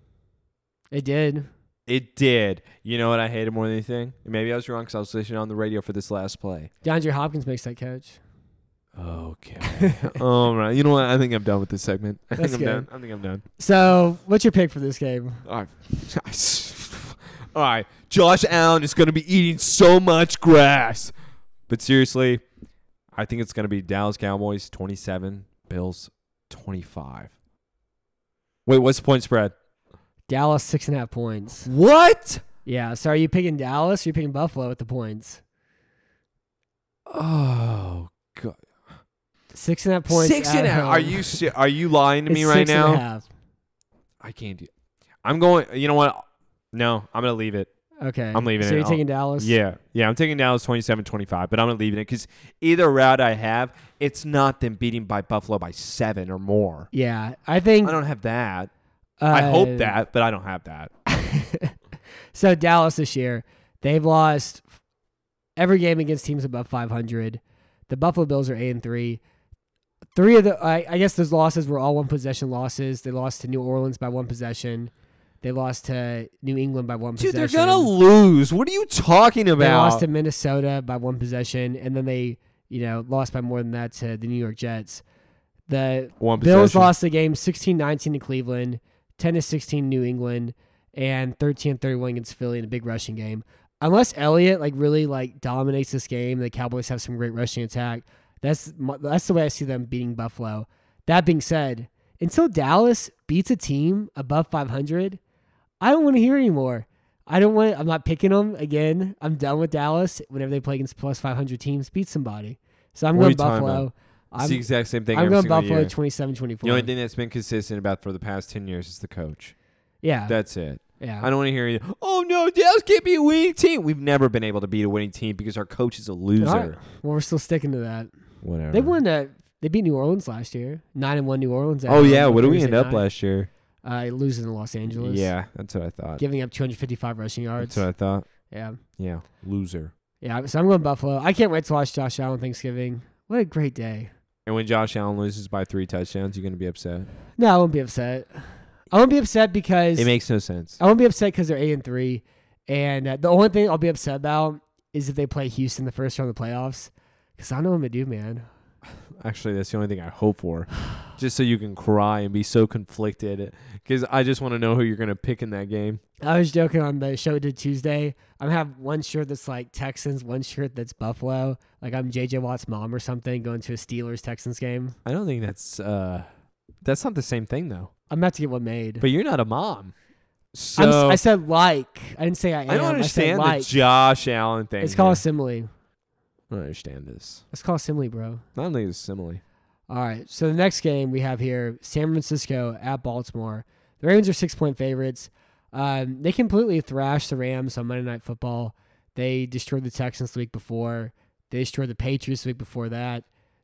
It did. It did. You know what I hated more than anything? Maybe I was wrong because I was listening on the radio for this last play. DeAndre Hopkins makes that catch. Okay. All right. You know what? I think I'm done with this segment. I That's think I'm good. done. I think I'm done. So, what's your pick for this game? All right. Josh Allen is going to be eating so much grass. But seriously, I think it's going to be Dallas Cowboys 27, Bills 25. Wait, what's the point spread? Dallas 6.5 points. What? Yeah. So, are you picking Dallas or are you picking Buffalo with the points? Oh, God. 6.5 points. 6.5. Are you lying to me right now? I can't do it. I'm going. You know what? No, I'm going to leave it. Okay. I'm leaving so it. you're taking Dallas? Yeah, I'm taking Dallas 27-25, but I'm leaving it because either route I have, it's not them beating by Buffalo by 7 or more. Yeah. I think. I don't have that. I hope that, but I don't have that. So Dallas this year, they've lost every game against teams above 500. The Buffalo Bills are 8-3. Three of the, I guess those losses were all one possession losses. They lost to New Orleans by one possession. They lost to New England by one possession. Dude, they're gonna lose. What are you talking about? They lost to Minnesota by one possession, and then they, lost by more than that to the New York Jets. The Bills lost the game 16-19 to Cleveland, 10-16 New England, and 13-31 against Philly in a big rushing game. Unless Elliott really dominates this game, the Cowboys have some great rushing attack. That's the way I see them beating Buffalo. That being said, until Dallas beats a team above 500, I don't want to hear anymore. I'm not picking them again. I'm done with Dallas. Whenever they play against plus 500 teams, beat somebody. So I'm going Buffalo. It's the exact same thing. I'm going Buffalo 27-24. The only thing that's been consistent about for the past 10 years is the coach. Yeah. That's it. Yeah. I don't want to hear you. Oh, no, Dallas can't be a winning team. We've never been able to beat a winning team because our coach is a loser. All right. Well, we're still sticking to that. Whatever. They won They beat New Orleans last year. 9-1 New Orleans. Oh, yeah. What did we end up last year? Losing to Los Angeles. Yeah, that's what I thought. Giving up 255 rushing yards. That's what I thought. Yeah. Yeah, loser. Yeah, so I'm going Buffalo. I can't wait to watch Josh Allen Thanksgiving. What a great day. And when Josh Allen loses by 3 touchdowns, you're going to be upset? No, I won't be upset. I won't be upset because... It makes no sense. I won't be upset because they're 8-3. And the only thing I'll be upset about is if they play Houston the first round of the playoffs. Because I don't know what I'm going to do, man. Actually, that's the only thing I hope for. Just so you can cry and be so conflicted. Because I just want to know who you're going to pick in that game. I was joking on the show we did Tuesday. I'm going to have one shirt that's like Texans, one shirt that's Buffalo. Like I'm J.J. Watt's mom or something going to a Steelers-Texans game. I don't think that's not the same thing, though. I'm about to get one made. But you're not a mom. So I said like. I didn't say I am. I don't understand I the Josh Allen thing. It's called a simile. I don't understand this. It's called a simile, bro. I don't think it's a simile. All right. So the next game we have here, San Francisco at Baltimore. The Ravens are 6-point favorites. They completely thrashed the Rams on Monday Night Football. They destroyed the Texans the week before. They destroyed the Patriots the week before that.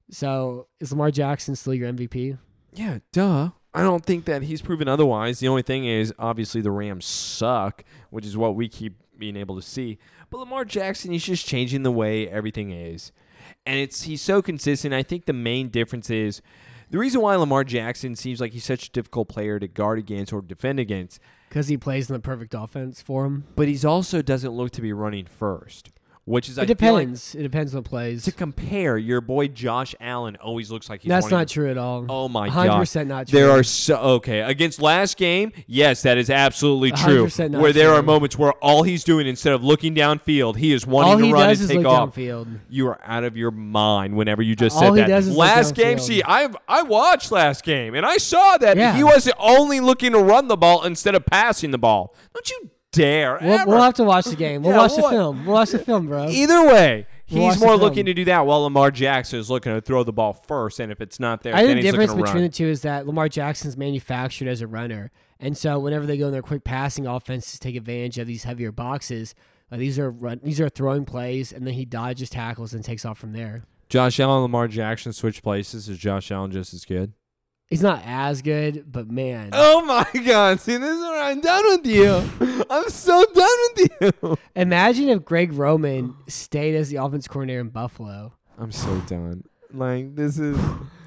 So is Lamar Jackson still your MVP? Yeah, duh. I don't think that he's proven otherwise. The only thing is, obviously, the Rams suck, which is what we keep being able to see. But Lamar Jackson, he's just changing the way everything is. And he's so consistent. I think the main difference is the reason why Lamar Jackson seems like he's such a difficult player to guard against or defend against. Because he plays in the perfect offense for him. But he's also doesn't look to be running first. Which is, it depends. It depends on plays. To compare, your boy Josh Allen always looks like he's. That's not true at all. Oh my god, 100% not true. There are against last game. Yes, that is absolutely true. 100% not where there true. are moments where all he's doing instead of looking downfield, he is wanting to run and take off. Downfield. You are out of your mind whenever you just All said he that. does is Last look game, downfield. see, I watched last game and I saw that Yeah. he wasn't only looking to run the ball instead of passing the ball. Don't you dare ever. We'll have to watch the game. We'll Yeah, watch the what? film. We'll watch the film, bro. Either way, We'll watch he's the more film. looking to do that while Lamar Jackson is looking to throw the ball first. And if it's not there, I then think the he's difference looking to between run. the two is that Lamar Jackson's manufactured as a runner. And so whenever they go in their quick passing offense to take advantage of these heavier boxes, these are throwing plays, and then he dodges tackles and takes off from there. Josh Allen and Lamar Jackson switch places. Is Josh Allen just as good? He's not as good, but man. Oh, my God. See, this is where I'm done with you. I'm so done with you. Imagine if Greg Roman stayed as the offense coordinator in Buffalo. I'm so done. Like, this is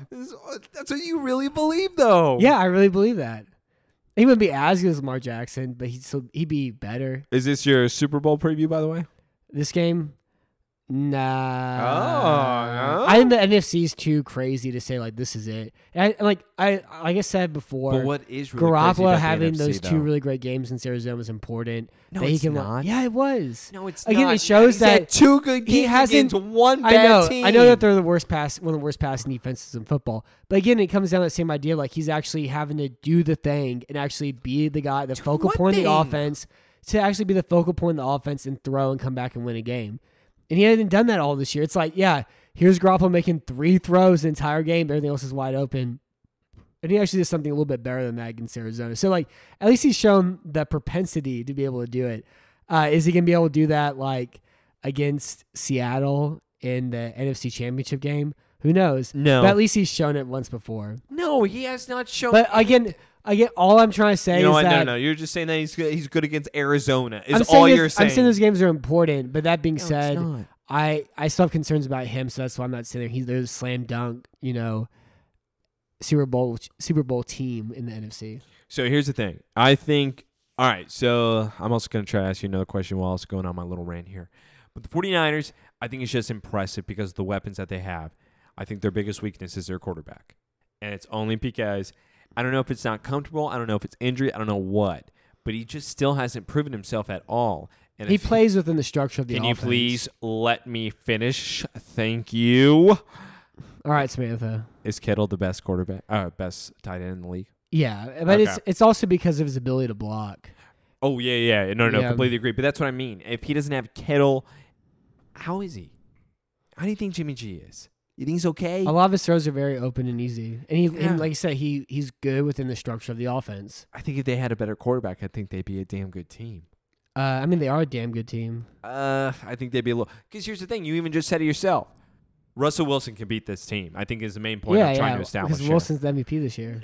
that's what you really believe, though. Yeah, I really believe that. He wouldn't be as good as Lamar Jackson, but he'd be better. Is this your Super Bowl preview, by the way? This game? Nah. Oh, no? I think the NFC is too crazy to say like this is it. And like I said before, But what is really crazy Garoppolo about having the NFC, those though? two really great games in Arizona was important. No, that he it's can, not. Yeah, it was. No, it's Again, not. it shows He's had that two good games he hasn't. against one bad team. I know that they're one of the worst passing defenses in football. But again, it comes down to the same idea. Like he's actually having to do the thing and actually be the guy, the focal what point of the thing? offense, to actually be the focal point of the offense and throw and come back and win a game. And he hasn't done that all this year. It's like, yeah, here's Garoppolo making 3 throws the entire game, but everything else is wide open. And he actually did something a little bit better than that against Arizona. So, like, at least he's shown the propensity to be able to do it. Is he gonna be able to do that like against Seattle in the NFC Championship game? Who knows? No. But at least he's shown it once before. No, he has not shown. But again, all I'm trying to say you know is what? that No. You're just saying that he's good against Arizona. I'm Is all saying you're this- saying. I'm saying those games are important. But that being No, it's said, not. I still have concerns about him, so that's why I'm not saying he's there's a slam dunk, Super Bowl team in the NFC. So here's the thing. I think. All right. So I'm also going to try to ask you another question while I was going on my little rant here. But the 49ers, I think it's just impressive because of the weapons that they have. I think their biggest weakness is their quarterback. And it's only because I don't know if it's not comfortable. I don't know if it's injury. I don't know what. But he just still hasn't proven himself at all. And He plays within the structure of the Can offense. you please let me finish? Thank you. All right, Samantha. Is Kittle the best quarterback? Best tight end in the league? Yeah, but Okay. it's also because of his ability to block. Oh, yeah. No, Yeah. completely agree. But that's what I mean. If he doesn't have Kittle, how is he? How do you think Jimmy G is? You think he's okay? A lot of his throws are very open and easy, and Yeah. like I said, he's good within the structure of the offense. I think if they had a better quarterback, I think they'd be a damn good team. I mean, they are a damn good team. I think they'd be a little. Because here's the thing. You even just said it yourself. Russell Wilson can beat this team. I think is the main point I'm trying to establish. Because here. Wilson's the MVP this year.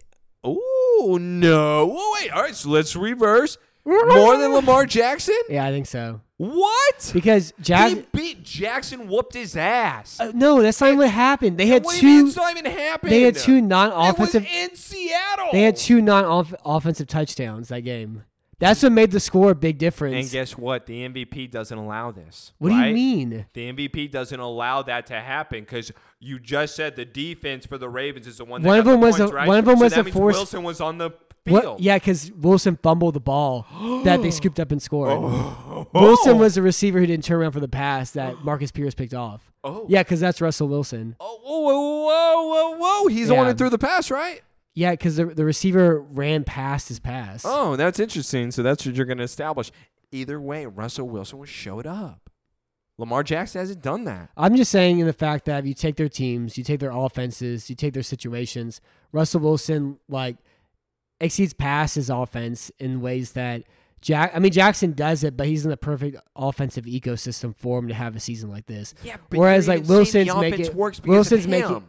Oh, no. Oh, wait. All right, so let's reverse. More than Lamar Jackson? Yeah, I think so. What? Because He beat Jackson, whooped his ass. no, that's not even what happened. They had What do you mean two. it's not even happened? They had two It non-offensive. was in Seattle. They had two non-offensive touchdowns that game. That's what made the score a big difference. And guess what? The MVP doesn't allow this. What right? do you mean? The MVP doesn't allow that to happen because you just said the defense for the Ravens is the one that One got of them the was points, a- right? one of them so was that a means force- Wilson was on the field. What? Yeah, because Wilson fumbled the ball that they scooped up and scored. Oh. Wilson was a receiver who didn't turn around for the pass that Marcus Pierce picked off. Oh. Yeah, because that's Russell Wilson. Oh, whoa. He's the one Yeah. that threw the pass, right? Yeah, because the receiver ran past his pass. Oh, that's interesting. So that's what you're going to establish. Either way, Russell Wilson showed up. Lamar Jackson hasn't done that. I'm just saying in the fact that if you take their teams, you take their offenses, you take their situations, Russell Wilson exceeds past his offense in ways that Jackson does it, but he's in the perfect offensive ecosystem for him to have a season like this. Yeah, but Whereas you're like even saying Wilson's the offense making works because of him.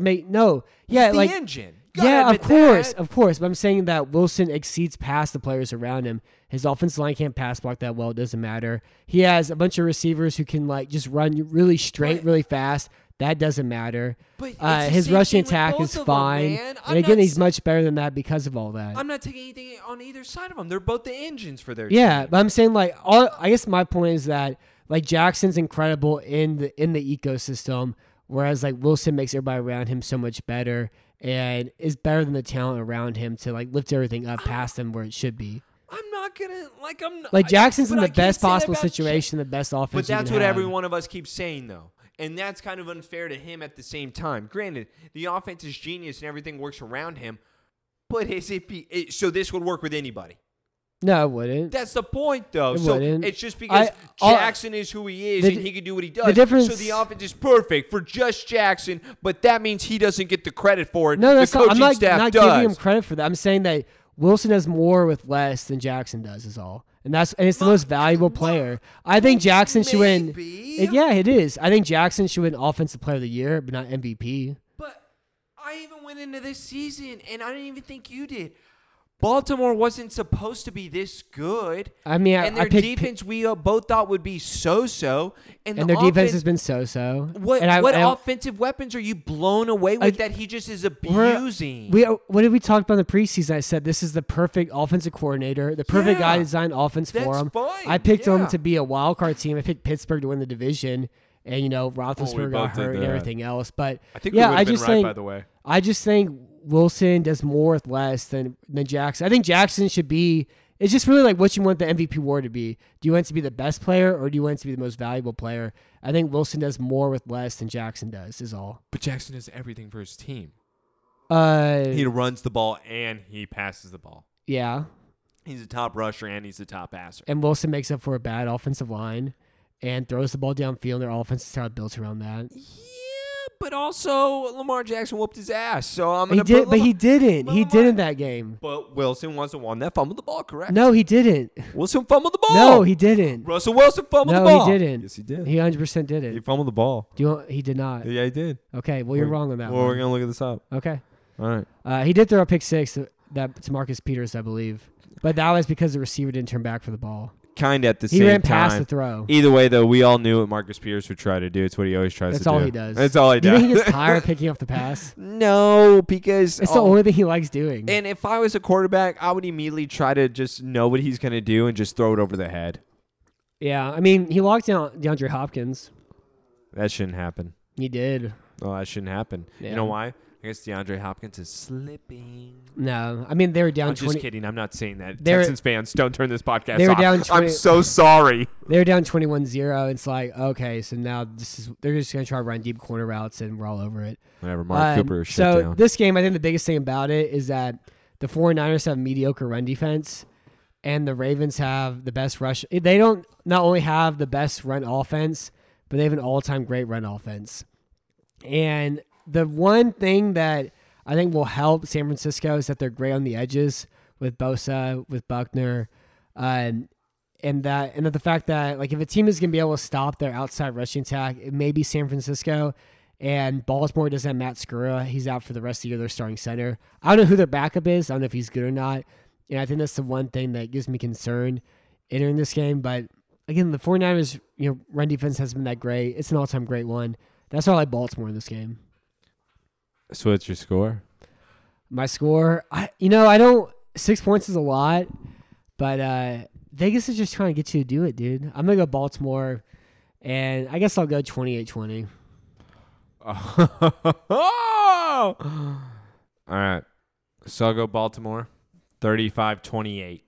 He's yeah, the like engine. Gotta yeah, of admit course, that. of course. But I'm saying that Wilson exceeds past the players around him. His offensive line can't pass block that well. It doesn't matter. He has a bunch of receivers who can just run really straight, But- really fast. That doesn't matter. But it's the His same rushing thing with attack both is of them, fine. man. And again, he's much better than that because of all that. I'm not taking anything on either side of them. They're both the engines for their Yeah, team. but I'm saying I guess my point is that Jackson's incredible in the ecosystem, whereas Wilson makes everybody around him so much better and is better than the talent around him to lift everything up past him where it should be. I'm not gonna I'm not, Jackson's but in I the can't best say that possible about situation, the best offense. But you that's can what have. every one of us keeps saying, though. And that's kind of unfair to him at the same time. Granted, the offense is genius and everything works around him. But so this would work with anybody. No, it wouldn't. That's the point, though. It So wouldn't. it's just because I- Jackson is who he is the- and he can do what he does. difference- So the offense is perfect for just Jackson, but that means he doesn't get the credit for it. No, that's the not. coaching I'm staff not does. giving him credit for that. I'm saying that Wilson does more with less than Jackson does. Is all, and it's the most valuable player. I think Jackson should win. Maybe. Yeah, it is. I think Jackson should win Offensive Player of the Year, but not MVP. But I even went into this season, and I didn't even think you did. Baltimore wasn't supposed to be this good. I mean, And I their picked, defense we both thought would be so-so. And and the their defense offense, has been so-so. What And offensive weapons are you blown away with that he just is abusing? What did we talk about in the preseason? I said this is the perfect offensive coordinator, the perfect guy to design offense for That's him. fine, I picked yeah. him to be a wild card team. I picked Pittsburgh to win the division, and Roethlisberger got both did hurt and that. everything else. But I think yeah, we would I have been just right, think by the way. I just think Wilson does more with less than Jackson. I think Jackson should be. It's just really what you want the MVP award to be. Do you want it to be the best player or do you want it to be the most valuable player? I think Wilson does more with less than Jackson does, is all. But Jackson does everything for his team. Uh, He runs the ball and he passes the ball. yeah. He's a top rusher and he's a top passer. And Wilson makes up for a bad offensive line and throws the ball downfield. Their offense is how built around that. Yeah, but also Lamar Jackson whooped his ass. So I'm He gonna did, put but he didn't. He Lamar- didn't that game. But Wilson was the one that fumbled the ball, correct? No, he didn't. Wilson fumbled the ball. No, he didn't. Russell Wilson fumbled the No, ball. he didn't. Yes, he did. He 100% did He it. fumbled the ball. Do you want, he did not. Yeah, he did. Okay, well, you're wrong on that Well, one. we're gonna look at this up. Okay. All right. He did throw a pick six to Marcus Peters, I believe. But that was because the receiver didn't turn back for the ball. Kind of at the He same ran time. past the throw. Either way, though, we all knew what Marcus Peters would try to do. It's what he always tries That's to do. all he does. That's all he Do does. you think he gets tired of picking off the pass? No, because It's the only thing he likes doing. And if I was a quarterback, I would immediately try to just know what he's going to do and just throw it over the head. Yeah, I mean, he locked down DeAndre Hopkins. That shouldn't happen. He did. Oh, that shouldn't happen. Yeah. You know why? I guess DeAndre Hopkins is slipping. No, I mean, they were down I'm 20. just kidding. I'm not saying that. They were- Texans fans, don't turn this podcast They were off. down 20 I'm so sorry. They were down 21-0. It's like, okay, so now they're just going to try to run deep corner routes, and we're all over it. Whatever. Mark Cooper is shut So down. this game, I think the biggest thing about it is that the 49ers have mediocre run defense, and the Ravens have the best rush. They don't not only have the best run offense, but they have an all-time great run offense. And the one thing that I think will help San Francisco is that they're great on the edges with Bosa, with Buckner, and that the fact that like if a team is going to be able to stop their outside rushing attack, it may be San Francisco. And Baltimore doesn't have Matt Skura. He's out for the rest of the year. They're starting center. I don't know who their backup is. I don't know if he's good or not. And I think that's the one thing that gives me concern entering this game. But again, the 49ers, run defense hasn't been that great. It's an all-time great one. That's why I like Baltimore in this game. So what's your score? My score, I don't. 6 points is a lot, but Vegas is just trying to get you to do it, dude. I'm gonna go Baltimore, and I guess I'll go 28-20. All right. So I'll go Baltimore, 35-28.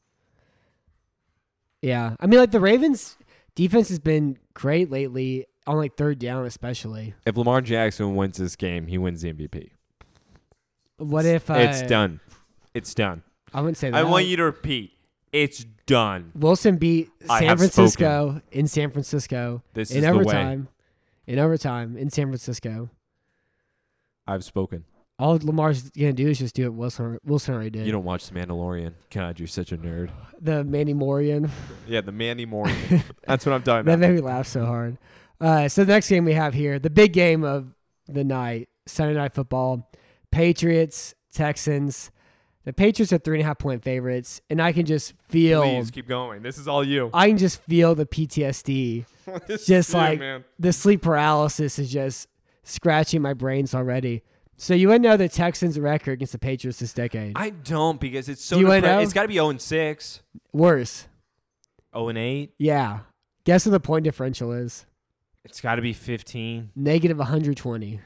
Yeah, I mean, like the Ravens' defense has been great lately on like third down, especially. If Lamar Jackson wins this game, he wins the MVP. What if It's done. It's done. I wouldn't say that. I want you to repeat. It's done. Wilson beat I San have Francisco in San Francisco This in is the way. overtime. In overtime in San Francisco. I've spoken. All Lamar's gonna do is just do what Wilson already did. You don't watch The Mandalorian. God, you're such a nerd. The Mandy Morian. Yeah, the Mandy Morian. That's what I'm talking That about. made me laugh so hard. So the next game we have here, the big game of the night, Sunday Night Football, Patriots, Texans. The Patriots are 3.5-point favorites, and I can just feel. Please keep going. This is all you. I can just feel the PTSD. This Just is you, like man. the sleep paralysis is just scratching my brains already. So you want to know the Texans' record against the Patriots this decade? I don't because it's so. Do you wanna know? It's got to be 0-6, Worse. 0-8. Yeah. Guess what the point differential is? It's got to be 15. Negative 120.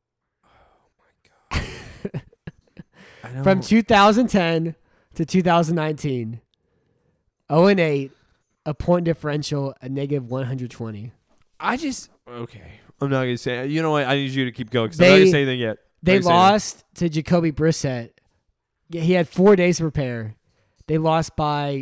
I know. From 2010 to 2019. 0-8, a point differential, a negative 120. Okay. I'm not gonna say. You know what? I need you to keep going because I'm not gonna say anything yet. They Not gonna say lost to Jacoby Brissett. He had 4 days to prepare. They lost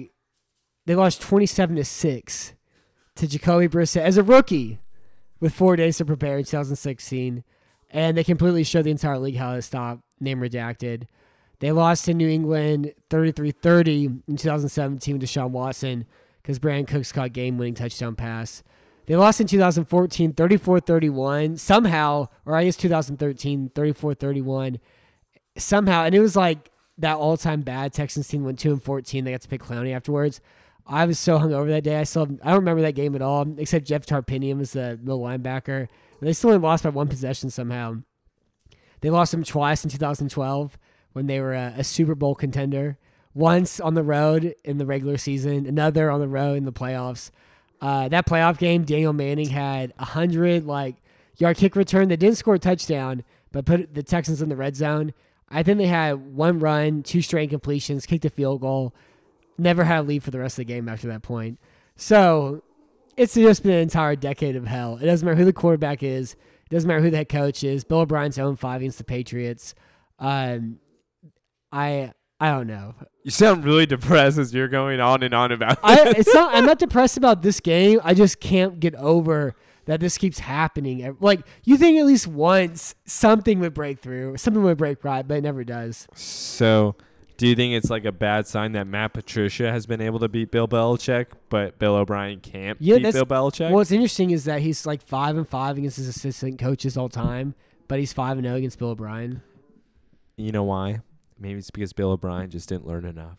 27-6 to Jacoby Brissett as a rookie with 4 days to prepare in 2016. And they completely showed the entire league how to stop name redacted. They lost to New England 33-30 in 2017 with Deshaun Watson because Brandon Cooks caught game-winning touchdown pass. They lost in 2014 34-31 somehow, or I guess 2013 34-31 somehow. And it was like that all-time bad Texans team went 2-14. They got to pick Clowney afterwards. I was so hungover that day. I don't remember that game at all, except Jeff Tarpinian was the middle linebacker. They still only lost by one possession somehow. They lost them twice in 2012 when they were a Super Bowl contender. Once on the road in the regular season, another on the road in the playoffs. That playoff game, Daniel Manning had 100-yard kick return. They didn't score a touchdown, but put the Texans in the red zone. I think they had one run, 2 straight completions, kicked a field goal. Never had a lead for the rest of the game after that point. So it's just been an entire decade of hell. It doesn't matter who the quarterback is. It doesn't matter who the head coach is. Bill O'Brien's 0-5 against the Patriots. I don't know. You sound really depressed as you're going on and on about. I'm not depressed about this game. I just can't get over that this keeps happening. Like, you think at least once something would break through, something would break right, but it never does. So, do you think it's like a bad sign that Matt Patricia has been able to beat Bill Belichick, but Bill O'Brien can't beat Bill Belichick? What's interesting is that he's like 5-5 against his assistant coaches all time, but he's 5-0 against Bill O'Brien. You know why? Maybe it's because Bill O'Brien just didn't learn enough.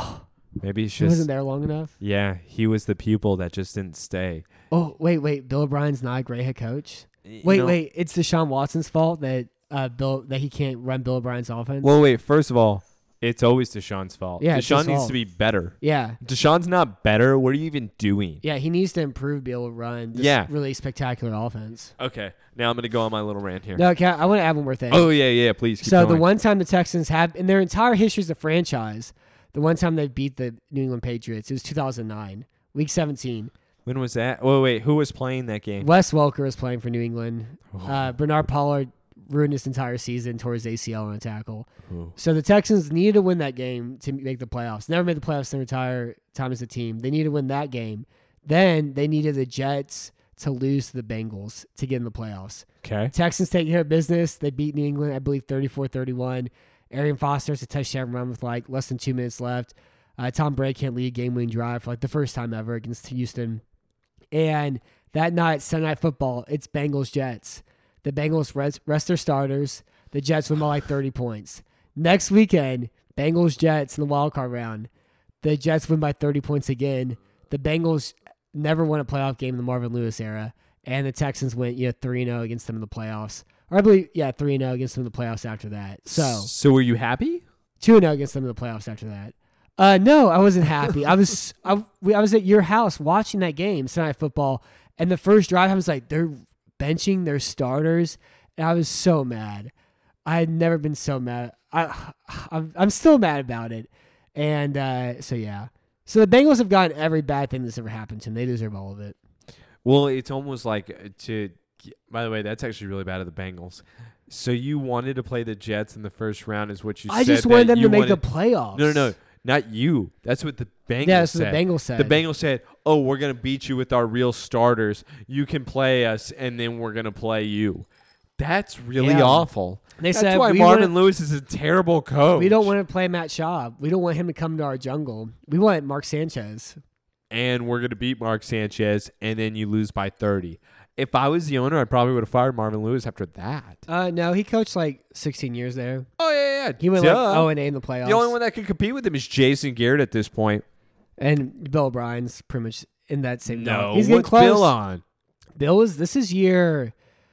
Maybe it's He just wasn't there long enough. Yeah, he was the pupil that just didn't stay. Oh, wait. Bill O'Brien's not a great head coach? You Wait, know- it's Deshaun Watson's fault that that he can't run Bill O'Brien's offense? Well, wait. First of all, it's always Deshaun's fault. Yeah, it's Deshaun his needs fault. to be better. Yeah. Deshaun's not better. What are you even doing? Yeah, he needs to improve, be able to run this Yeah. really spectacular offense. Okay, now I'm going to go on my little rant here. No, I want to add one more thing. Oh, yeah, please keep So going. the one time the Texans have, in their entire history as a franchise, the one time they beat the New England Patriots, it was 2009, Week 17. When was that? Wait, who was playing that game? Wes Welker was playing for New England. Bernard Pollard ruined his entire season, tore his ACL on a tackle. Ooh. So the Texans needed to win that game to make the playoffs. Never made the playoffs their entire time as a team. They needed to win that game. Then they needed the Jets to lose to the Bengals to get in the playoffs. Okay. Texans take care of business. They beat New England, I believe, 34-31. Arian Foster has a touchdown run with like less than 2 minutes left. Tom Brady can't lead a game-winning drive for like the first time ever against Houston. And that night, Sunday Night Football, it's Bengals-Jets. The Bengals rest their starters. The Jets win by like 30 points. Next weekend, Bengals-Jets in the wild card round. The Jets win by 30 points again. The Bengals never won a playoff game in the Marvin Lewis era. And the Texans went 3-0 against them in the playoffs. Or I believe, 3-0 against them in the playoffs after that. So were you happy? 2-0 against them in the playoffs after that. No, I wasn't happy. I was at your house watching that game, Sunday Night Football, and the first drive I was like, they're benching their starters, and I was so mad. I had never been so mad. I'm still mad about it, and so yeah. So the Bengals have gotten every bad thing that's ever happened to them. They deserve all of it. Well, it's almost like by the way, that's actually really bad of the Bengals. So you wanted to play the Jets in the first round is what you said. I just wanted them to make the playoffs. No. Not you. That's what the Bengals said. Yeah, that's what the Bengals said. The Bengals said, oh, we're going to beat you with our real starters. You can play us, and then we're going to play you. That's really awful. That's said, why Marvin Lewis is a terrible coach. We don't want to play Matt Schaub. We don't want him to come to our jungle. We want Mark Sanchez. And we're going to beat Mark Sanchez, and then you lose by 30. If I was the owner, I probably would have fired Marvin Lewis after that. No, he coached like 16 years there. Oh, yeah. He went like 0-8 in the playoffs. The only one that could compete with him is Jason Garrett at this point. And Bill O'Brien's pretty much in that same No, dog. He's getting what's close. Bill on? This is year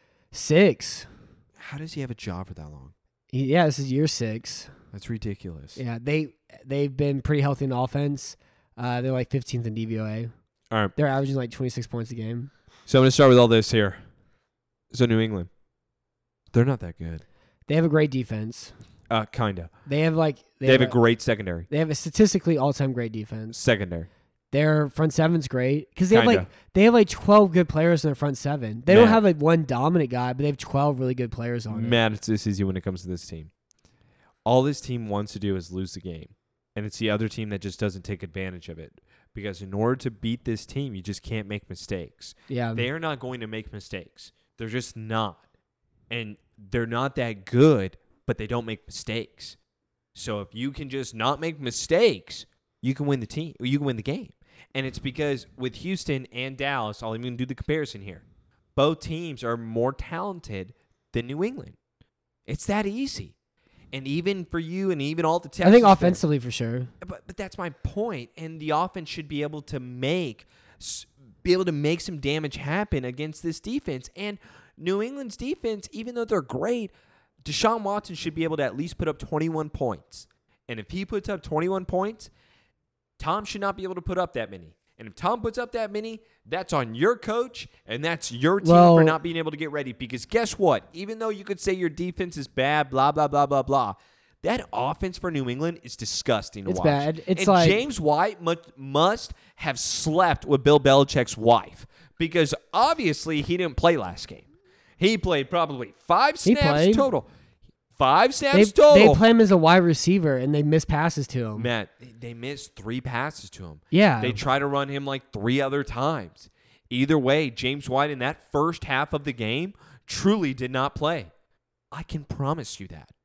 6. How does he have a job for that long? This is year 6. That's ridiculous. Yeah, they've been pretty healthy in offense. They're like 15th in DVOA. All right. They're averaging like 26 points a game. So I'm going to start with all this here. So New England, they're not that good. They have a great defense. Kinda. They have a great secondary. They have a statistically all-time great defense. Secondary. Their front seven's great because they have like 12 good players in their front seven. They don't have like one dominant guy, but they have 12 really good players on it. Man, it's this easy when it comes to this team. All this team wants to do is lose the game, and it's the other team that just doesn't take advantage of it. Because in order to beat this team, you just can't make mistakes. Yeah, they are not going to make mistakes. They're just not, and they're not that good. But they don't make mistakes. So if you can just not make mistakes, you can win the team. Or you can win the game. And it's because with Houston and Dallas, I'll even do the comparison here. Both teams are more talented than New England. It's that easy. And even for you and even all the Texans, I think offensively for sure. But that's my point. And the offense should be able to make some damage happen against this defense. And New England's defense, even though they're great, Deshaun Watson should be able to at least put up 21 points. And if he puts up 21 points, Tom should not be able to put up that many. And if Tom puts up that many, that's on your coach, and that's your team for not being able to get ready. Because guess what? Even though you could say your defense is bad, blah, blah, blah, blah, blah, that offense for New England is disgusting to watch. It's bad. James White must have slept with Bill Belichick's wife because obviously he didn't play last game. He played probably 5 snaps total. 5 snaps total. They play him as a wide receiver, and they miss passes to him. Matt, they missed 3 passes to him. Yeah. They try to run him like 3 other times. Either way, James White in that first half of the game truly did not play. I can promise you that.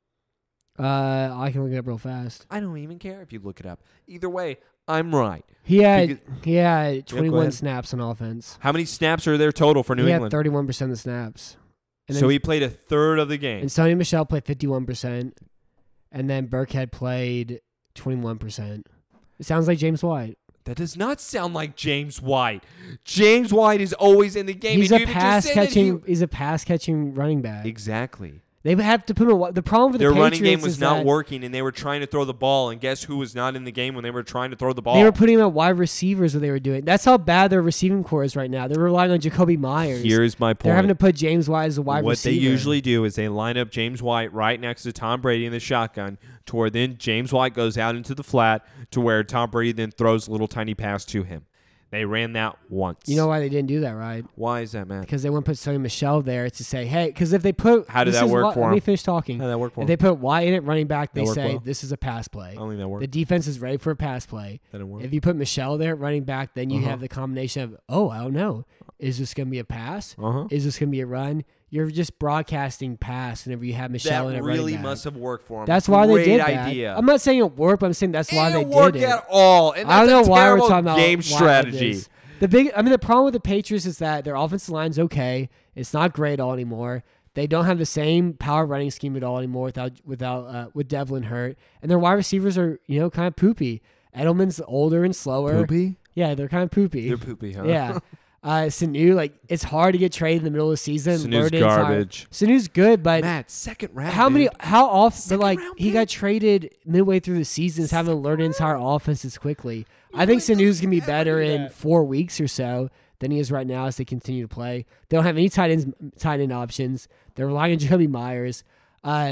I can look it up real fast. I don't even care if you look it up. Either way, I'm right. He had go 21 ahead. snaps on offense. How many snaps are there total for New He England? had 31% of the snaps. And So he played a third of the game. and Sonny Michel played 51%, and then Burkhead played 21%. It sounds like James White. That does not sound like James White. James White is always in the game. He's and a you just said that He's a pass catching running back. Exactly. They would have to put him. The problem with Their the Patriots running game was is not that working, and they were trying to throw the ball. And guess who was not in the game when they were trying to throw the ball? they were putting him at wide receivers. What they were doing. That's how bad their receiving core is right now. They're relying on Jacoby Myers. Here's my point. They're having to put James White as a wide What receiver. they usually do is they line up James White right next to Tom Brady in the shotgun, to where then James White goes out into the flat, to where Tom Brady then throws a little tiny pass to him. They ran that once. You know why they didn't do that, right? Why is that, man? Because they wouldn't put Sonny Michel there to say, hey, because if they put... How did this that is work what- for Let me him? finish talking. How did that work for If him? they put White in at running back, they That worked say, well. this is a pass play. I don't think that worked. The defense is ready for a pass play. That didn't work. If you put Michelle there at running back, then you Uh-huh. have the combination of, I don't know. Is this going to be a pass? Uh-huh. Is this going to be a run? You're just broadcasting pass whenever you have Michelle in That at really running back. must have worked for him. That's why they Great did that. idea. I'm not saying it worked, but I'm saying that's why it they didn't work did it. at all. And I that's don't know a why we're terrible talking about game why strategy. it is. The problem with the Patriots is that their offensive line's okay. It's not great at all anymore. They don't have the same power running scheme at all anymore with Devlin hurt, and their wide receivers are kind of poopy. Edelman's older and slower. Poopy? Yeah, they're kind of poopy. They're poopy, huh? Yeah. Sanu, it's hard to get traded in the middle of the season. Sanu's Learn inside. garbage. Sanu's good, but Matt, second round. how dude. often? Second But round he pick. got traded midway through the season, is having to learn entire offenses quickly. I think Sanu's gonna be better in 4 weeks or so than he is right now as they continue to play. They don't have any tight end options. They're relying on Jacoby Myers. I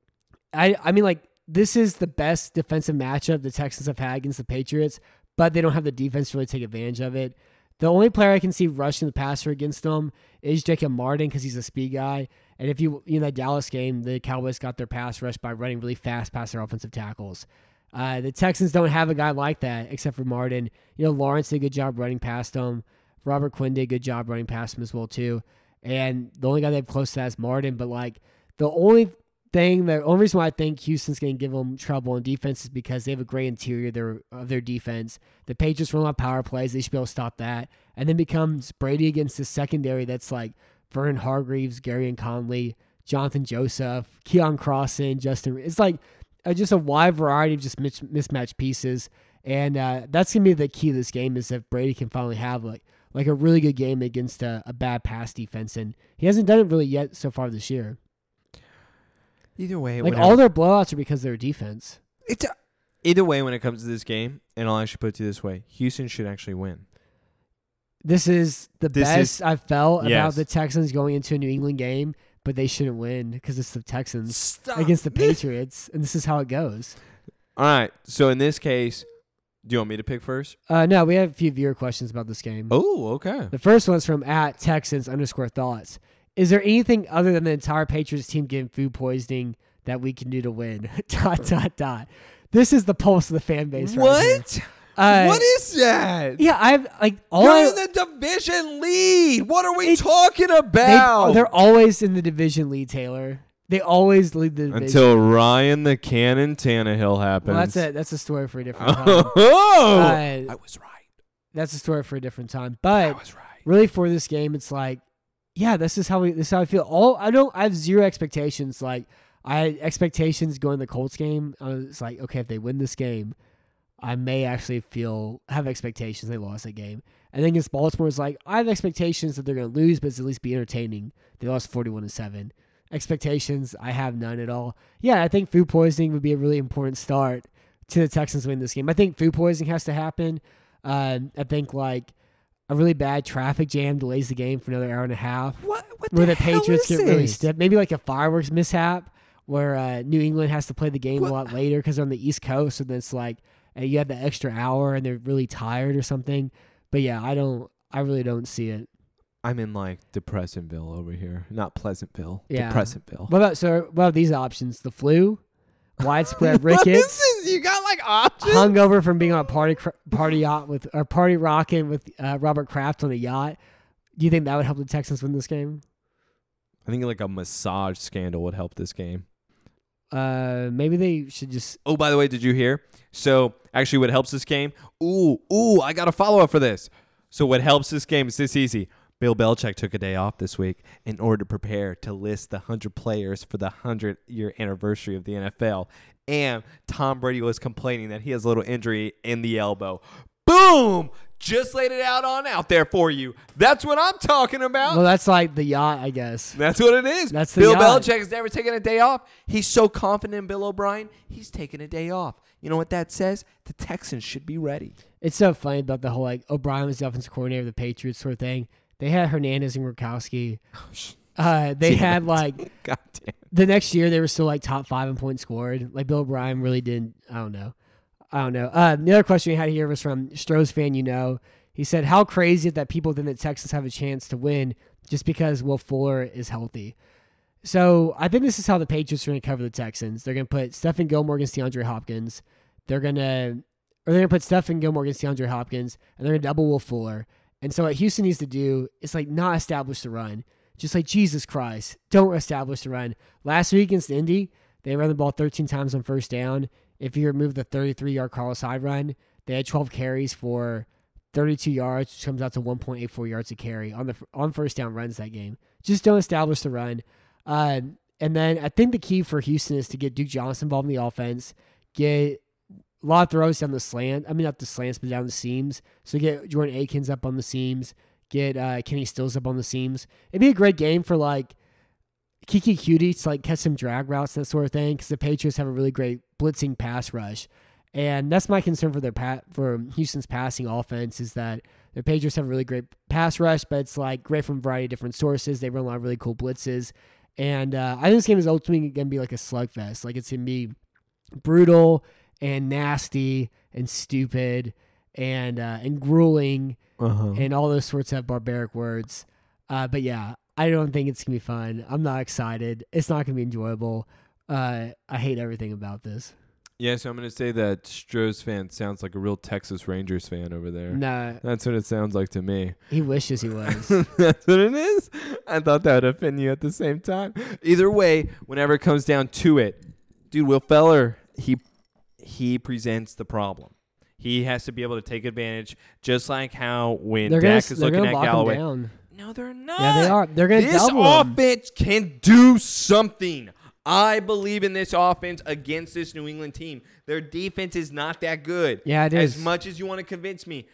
mean, this is the best defensive matchup the Texans have had against the Patriots, but they don't have the defense to really take advantage of it. The only player I can see rushing the passer against them is Jacob Martin because he's a speed guy. And if you that Dallas game, the Cowboys got their pass rush by running really fast past their offensive tackles. The Texans don't have a guy like that except for Martin. Lawrence did a good job running past him. Robert Quinn did a good job running past him as well too. And the only guy they have close to that is Martin. But the only reason why I think Houston's going to give them trouble in defense is because they have a great interior of their defense. The Patriots run a lot of power plays. They should be able to stop that. And then becomes Brady against the secondary that's like Vernon Hargreaves, Gary and Conley, Jonathan Joseph, Keon Crossan, Justin. It's just a wide variety of just mismatched pieces. And that's going to be the key to this game is if Brady can finally have like a really good game against a bad pass defense. And he hasn't done it really yet so far this year. Either way, All their blowouts are because of their defense. Either way, when it comes to this game, and I'll actually put it to you this way, Houston should actually win. This is the best I've felt Yes. about the Texans going into a New England game, but they shouldn't win because it's the Texans Stop. against the Patriots, and this is how it goes. All right. So in this case, do you want me to pick first? No, we have a few viewer questions about this game. Oh, okay. The first one's from @Texans_thoughts. Is there anything other than the entire Patriots team getting food poisoning that we can do to win? ... This is the pulse of the fan base. Right here. What is that? Yeah, I've You're in the division lead. What are we talking about? They're always in the division lead, Taylor. They always lead the division. Until Ryan the Cannon Tannehill happens. Well, that's a story for a different time. Oh, I was right. That's a story for a different time. But I was right. really, for this game, it's this is how I feel. I have zero expectations. I had expectations going the Colts game. I was okay, if they win this game, I may actually have expectations they lost that game. And then against Baltimore, it's I have expectations that they're going to lose, but it's at least be entertaining. They lost 41-7. Expectations, I have none at all. Yeah, I think food poisoning would be a really important start to the Texans winning this game. I think food poisoning has to happen. I think a really bad traffic jam delays the game for another hour and a half. What where the the Patriots hell is get really this? stiff. Maybe a fireworks mishap where New England has to play the game a lot later because they're on the East Coast, and then it's you have the extra hour and they're really tired or something. But yeah, I really don't see it. I'm in Depressonville over here, not Pleasantville. Yeah. Depressonville. What about these options? The flu, widespread rickets. What is this? You got options? Hungover from being on a party yacht party rocking with Robert Kraft on a yacht. Do you think that would help the Texans win this game? I think like a massage scandal would help this game. Maybe they should just. Oh, by the way, did you hear? So actually what helps this game? Ooh, I got a follow-up for this. So what helps this game is this easy. Bill Belichick took a day off this week in order to prepare to list the 100 players for the 100-year anniversary of the NFL. And Tom Brady was complaining that he has a little injury in the elbow. Boom! Just laid it out there for you. That's what I'm talking about. Well, that's like the yacht, I guess. That's what it is. That's the Bill yacht. Belichick has never taken a day off. He's so confident in Bill O'Brien, he's taking a day off. You know what that says? The Texans should be ready. It's so funny about the whole like O'Brien was the offensive coordinator of the Patriots sort of thing. They had Hernandez and Gronkowski. They had like God damn. the next year they were still like top 5 in points scored. Like Bill O'Brien really didn't. I don't know. The other question we had here was from Stroh's fan. He said, "How crazy is that people think that Texans have a chance to win just because Will Fuller is healthy?" So I think this is how the Patriots are going to cover the Texans. They're going to put Stephen Gilmore against DeAndre Hopkins. They're going to put Stephen Gilmore against DeAndre Hopkins, and they're going to double Will Fuller. And so what Houston needs to do is like not establish the run. Just like Jesus Christ, don't establish the run. Last week against Indy, they ran the ball 13 times on first down. If you remove the 33-yard Carlos Hyde run, they had 12 carries for 32 yards, which comes out to 1.84 yards a carry on first down runs that game. Just don't establish the run. And then I think the key for Houston is to get Duke Johnson involved in the offense, get a lot of throws down the slant. I mean, not the slants, but down the seams. So get Jordan Akins up on the seams, get Kenny Stills up on the seams. It'd be a great game for like Kiki Cutie to like catch some drag routes and that sort of thing, because the Patriots have a really great blitzing pass rush. And that's my concern for Houston's passing offense, is that the Patriots have a really great pass rush, but it's like great from a variety of different sources. They run a lot of really cool blitzes. And I think this game is ultimately going to be like a slugfest. Like it's going to be brutal and nasty and stupid and grueling and all those sorts of barbaric words. But yeah, I don't think it's going to be fun. I'm not excited. It's not going to be enjoyable. I hate everything about this. Yeah, so I'm going to say that Stroh's fan sounds like a real Texas Rangers fan over there. Nah. That's what it sounds like to me. He wishes he was. That's what it is? I thought that would offend you at the same time. Either way, whenever it comes down to it, dude, Will Fuller, he presents the problem. He has to be able to take advantage, just like how when Dak is looking at Galloway. No, they're not. Yeah, they are. They're going to double This him. offense can do something. I believe in this offense against this New England team. Their defense is not that good. Yeah, it is. As much as you want to convince me.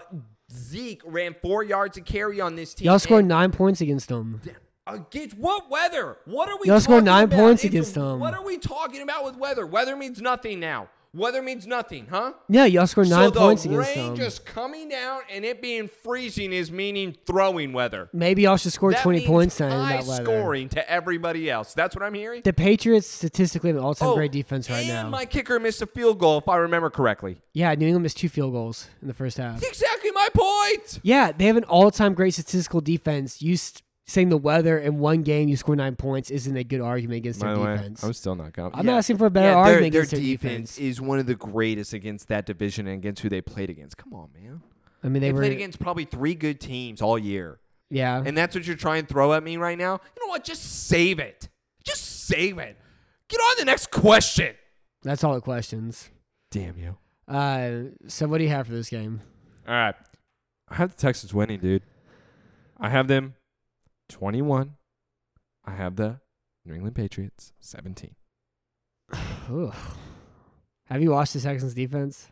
Zeke ran 4 yards a carry on this team. Y'all scored 9 points against them. Against what weather? What are we Y'all talking scored 9 about? points against them. What are we talking about with weather? Weather means nothing now. Weather means nothing, huh? Yeah, y'all scored 9 points So against the rain them. just coming down and it being freezing is meaning throwing weather. Maybe y'all should score That 20 means points then in high that weather. scoring to everybody else. That's what I'm hearing. The Patriots statistically have an all-time great defense right and now. my kicker missed a field goal, if I remember correctly. Yeah, New England missed 2 field goals in the first half. Exactly my point. Yeah, they have an all-time great statistical defense. Saying the weather in one game you score 9 points isn't a good argument against their defense. I'm still not confident. I'm asking for a better argument their against their defense is one of the greatest against that division and against who they played against. Come on, man. I mean, They played against probably 3 good teams all year. Yeah. And that's what you're trying to throw at me right now? You know what? Just save it. Just save it. Get on the next question. That's all the questions. Damn you. So what do you have for this game? All right. I have the Texans winning, dude. I have them 21. I have the New England Patriots 17. Ugh. Have you watched the Texans defense?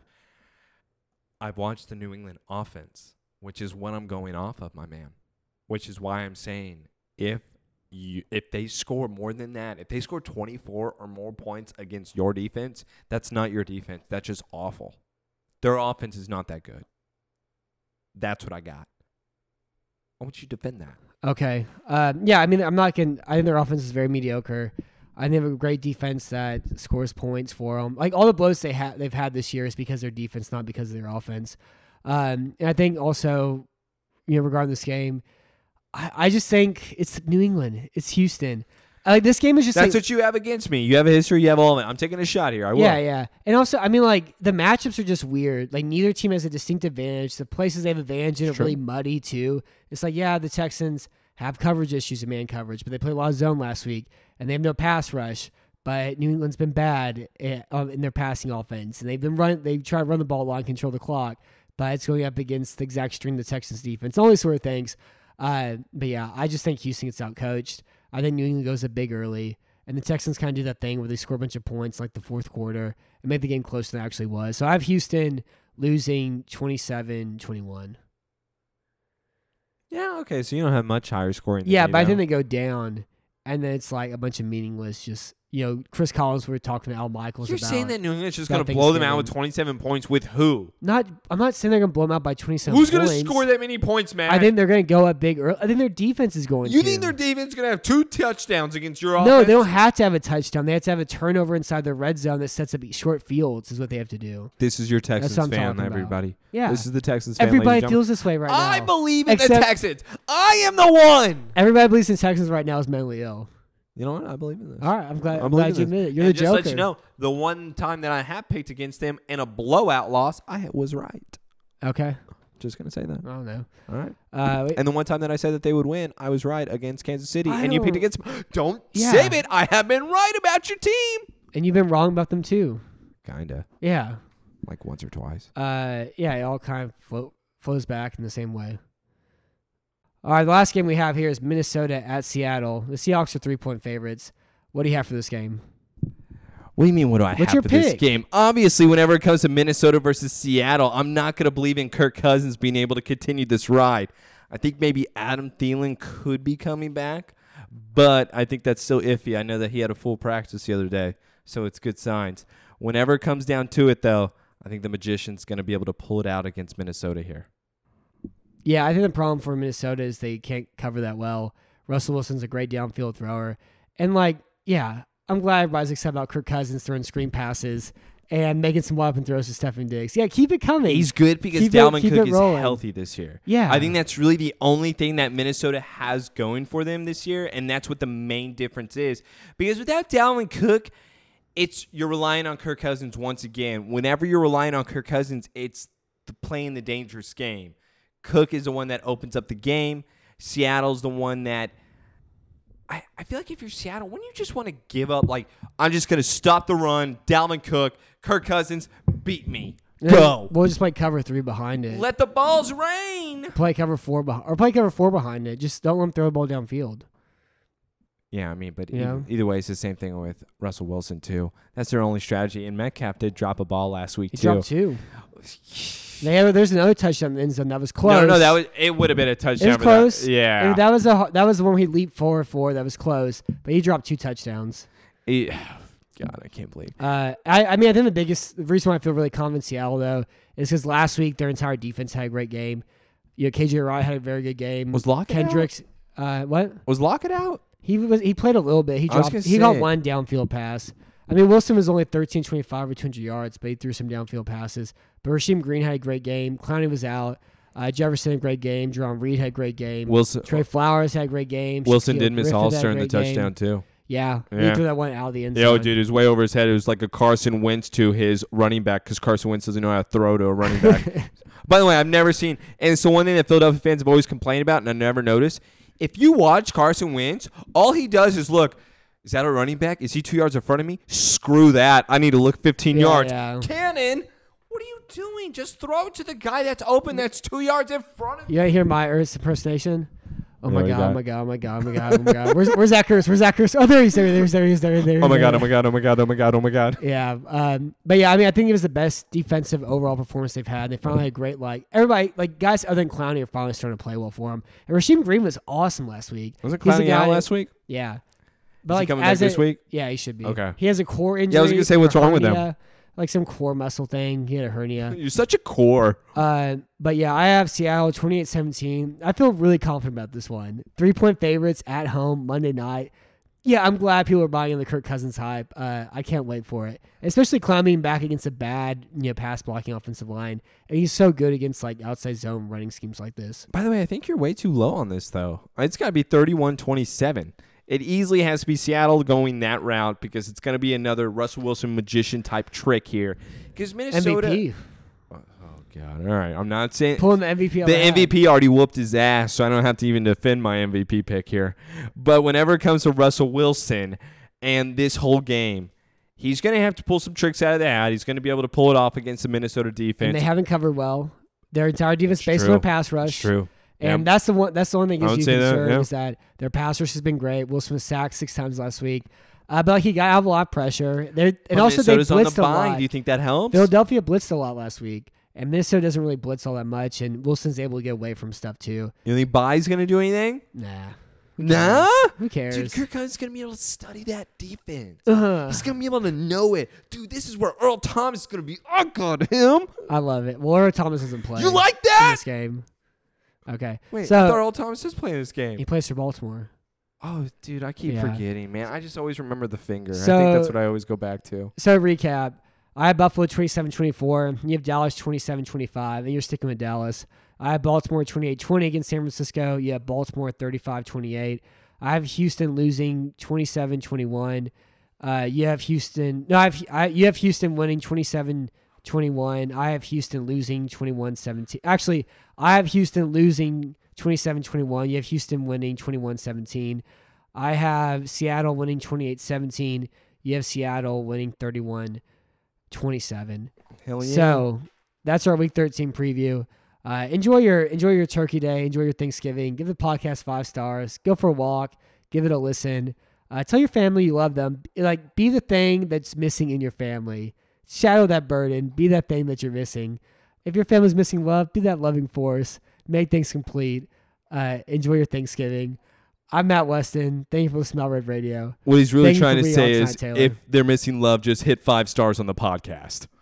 I've watched the New England offense, which is what I'm going off of, my man. Which is why I'm saying if they score more than that, if they score 24 or more points against your defense, that's not your defense. That's just awful. Their offense is not that good. That's what I got. Why don't you defend that? Okay. Yeah, I mean, I think their offense is very mediocre. I think they have a great defense that scores points for them. Like, all the blows they've had this year is because of their defense, not because of their offense. And I think also, regarding this game, I just think it's New England. It's Houston. Like this game is just That's like, what you have against me. You have a history. You have all of it. I'm taking a shot here. I will. yeah. And also, I mean, like the matchups are just weird. Like neither team has a distinct advantage. The places they have advantage in are really muddy too. It's like, yeah, the Texans have coverage issues in man coverage, but they played a lot of zone last week and they have no pass rush. But New England's been bad in their passing offense, and they try to run the ball a lot and control the clock, but it's going up against the exact string of the Texans defense. All these sort of things. But yeah, I just think Houston gets outcoached. I think New England goes up big early, and the Texans kind of do that thing where they score a bunch of points like the fourth quarter and make the game closer than it actually was. So I have Houston losing 27-21. Yeah, okay. So you don't have much higher scoring than Yeah, me, but I though. think they go down, and then it's like a bunch of meaningless just Chris Collins, we were talking to Al Michaels You're about. saying that New England's just about going to blow them out with Thanksgiving. 27 points with who? I'm not saying they're going to blow them out by 27 Who's points. going to score that many points, man? I think they're going to go up big early. I think their defense is going to. You think their defense is going to have 2 touchdowns against your offense? No, they don't have to have a touchdown. They have to have a turnover inside the red zone that sets up short fields is what they have to do. This is your Texans That's what I'm fan, talking about. everybody. Yeah. This is the Texans fan. Everybody ladies and feels this way right now. I believe in the Except- Texans. I am the one. Everybody believes in Texans right now is mentally ill. You know what? I believe in this. All right, I'm glad believe in you this. admit it. You're And the just Joker. let you know, the one time that I have picked against them in a blowout loss, I was right. Okay. Just going to say that. I don't know. All right. Wait, And the one time that I said that they would win, I was right against Kansas City. And you picked against them. Don't Yeah. save it. I have been right about your team. and you've been wrong about them too. Kind of. Yeah. Like once or twice. Yeah, it all kind of flows back in the same way. All right, the last game we have here is Minnesota at Seattle. The Seahawks are 3-point favorites. What do you have for this game? What do you mean, what do I What's have your for this pick? game? Obviously, whenever it comes to Minnesota versus Seattle, I'm not going to believe in Kirk Cousins being able to continue this ride. I think maybe Adam Thielen could be coming back, but I think that's still iffy. I know that he had a full practice the other day, so it's good signs. Whenever it comes down to it, though, I think the Magician's going to be able to pull it out against Minnesota here. Yeah, I think the problem for Minnesota is they can't cover that well. Russell Wilson's a great downfield thrower. And, yeah, I'm glad everybody's excited about Kirk Cousins throwing screen passes and making some wide open throws to Stephen Diggs. Yeah, keep it coming. He's good because Keep Dalvin it Cook is rolling. healthy this year. Yeah. I think that's really the only thing that Minnesota has going for them this year, and that's what the main difference is. Because without Dalvin Cook, you're relying on Kirk Cousins once again. Whenever you're relying on Kirk Cousins, it's playing the dangerous game. Cook is the one that opens up the game. Seattle's the one that I feel like if you're Seattle, wouldn't you just want to give up? Like, I'm just going to stop the run. Dalvin Cook, Kirk Cousins, beat me. Go. We'll just play cover 3 behind it. Let the balls rain. Play cover 4 behind it. Just don't let them throw the ball downfield. Yeah, I mean, but Yeah. either way, it's the same thing with Russell Wilson, too. That's their only strategy. And Metcalf did drop a ball last week, He too. dropped 2. There's another touchdown in the end zone that was close. No, it would have been a touchdown. It was but close. Yeah. That was the one where he leaped forward for. That was close, but he dropped 2 touchdowns. God, I can't believe. I think the reason why I feel really confident in Seattle though is because last week their entire defense had a great game. KJ Wright had a very good game. Was Lockett Kendricks? What? Was Lockett out? He played a little bit. He got one downfield pass. I mean, Wilson was only 13-25 or 200 yards, but he threw some downfield passes. But Rasheem Green had a great game. Clowney was out. Jefferson had a great game. Jerron Reed had a great game. Trey Flowers had a great game. Wilson Shaquille did miss Griffith All-Star had in a the great game. touchdown, too. Yeah. He Yeah. threw that one out of the end zone. Yo, dude, it was way over his head. It was like a Carson Wentz to his running back because Carson Wentz doesn't know how to throw to a running back. By the way, I've never seen – and it's the one thing that Philadelphia fans have always complained about and I never noticed. If you watch Carson Wentz, all he does is look – is that a running back? Is he 2 yards in front of me? Screw that. I need to look 15 yards. Yeah. Cannon, what are you doing? Just throw it to the guy that's open that's 2 yards in front of you. You gotta hear my Ernst impersonation? Oh my Yeah, god, you oh my god, oh my god, oh my god, oh my god. Where's Zach Ertz? Where's Zach Ertz? Oh, there he is. Oh my god, oh my god, oh my god, oh my god, oh my god. Yeah. But yeah, I mean, I think it was the best defensive overall performance they've had. They finally had great, everybody, guys other than Clowney are finally starting to play well for him. And Rasheem Green was awesome last week. Was it He's a Clowney out guy- last week? Yeah. But Is he coming back this week? Yeah, he should be. Okay. He has a core injury. Yeah, I was gonna say, what's or wrong with him? hernia, Like some core muscle thing. He had a hernia. You're such a core. But yeah, I have Seattle 28-17. I feel really confident about this one. 3-point favorites at home Monday night. Yeah, I'm glad people are buying in the Kirk Cousins hype. I can't wait for it, especially climbing back against a bad, pass blocking offensive line, and he's so good against outside zone running schemes like this. By the way, I think you're way too low on this though. It's got to be 31-27. It easily has to be Seattle going that route because it's going to be another Russell Wilson magician type trick here. Because Minnesota. MVP. Oh, God. All right. I'm not saying. Pulling the MVP out The of MVP already whooped his ass, so I don't have to even defend my MVP pick here. But whenever it comes to Russell Wilson and this whole game, he's going to have to pull some tricks out of the hat. He's going to be able to pull it off against the Minnesota defense. And they haven't covered well. Their entire defense based on true. their pass rush. It's true. And that's the one thing that gives you concern that, is that their pass rush has been great. Wilson was sacked 6 times last week. But like he got out of a lot of pressure. And also they Minnesota's on the blitzed a bye. lot. Do you think that helps? Philadelphia blitzed a lot last week. And Minnesota doesn't really blitz all that much. And Wilson's able to get away from stuff too. You think Bye's going to do anything? Nah. Nah? Who cares? Dude, Kirk Cousins is going to be able to study that defense. Uh-huh. He's going to be able to know it. Dude, this is where Earl Thomas is going to be. Oh, God, him. I love it. Well, Earl Thomas doesn't play. You like in that? this game? Okay. Wait, so I thought Earl Thomas is playing this game. he plays for Baltimore. Oh, dude, I keep Yeah. forgetting, man. I just always remember the finger. I So- think that's what I always go back to. So recap. I have Buffalo 27-24. You have Dallas 27-25, and you're sticking with Dallas. I have Baltimore 28-20 against San Francisco. You have Baltimore 35-28. I have Houston losing 27-21. You have Houston. No, you have Houston winning 27-21. I have Houston losing 21-17. Actually, I have Houston losing 27-21. You have Houston winning 21-17. I have Seattle winning 28-17. You have Seattle winning 31-27. Hell yeah. So that's our Week 13 preview. Enjoy your Turkey Day. Enjoy your Thanksgiving. Give the podcast 5 stars. Go for a walk. Give it a listen. Tell your family you love them. Like, be the thing that's missing in your family. Shadow that burden. Be that thing that you're missing. If your family's missing love, be that loving force. Make things complete. Enjoy your Thanksgiving. I'm Matt Weston. Thank you for listening to Red Radio. What he's really Thank you trying for to being say on is time, Taylor. if they're missing love, just hit 5 stars on the podcast.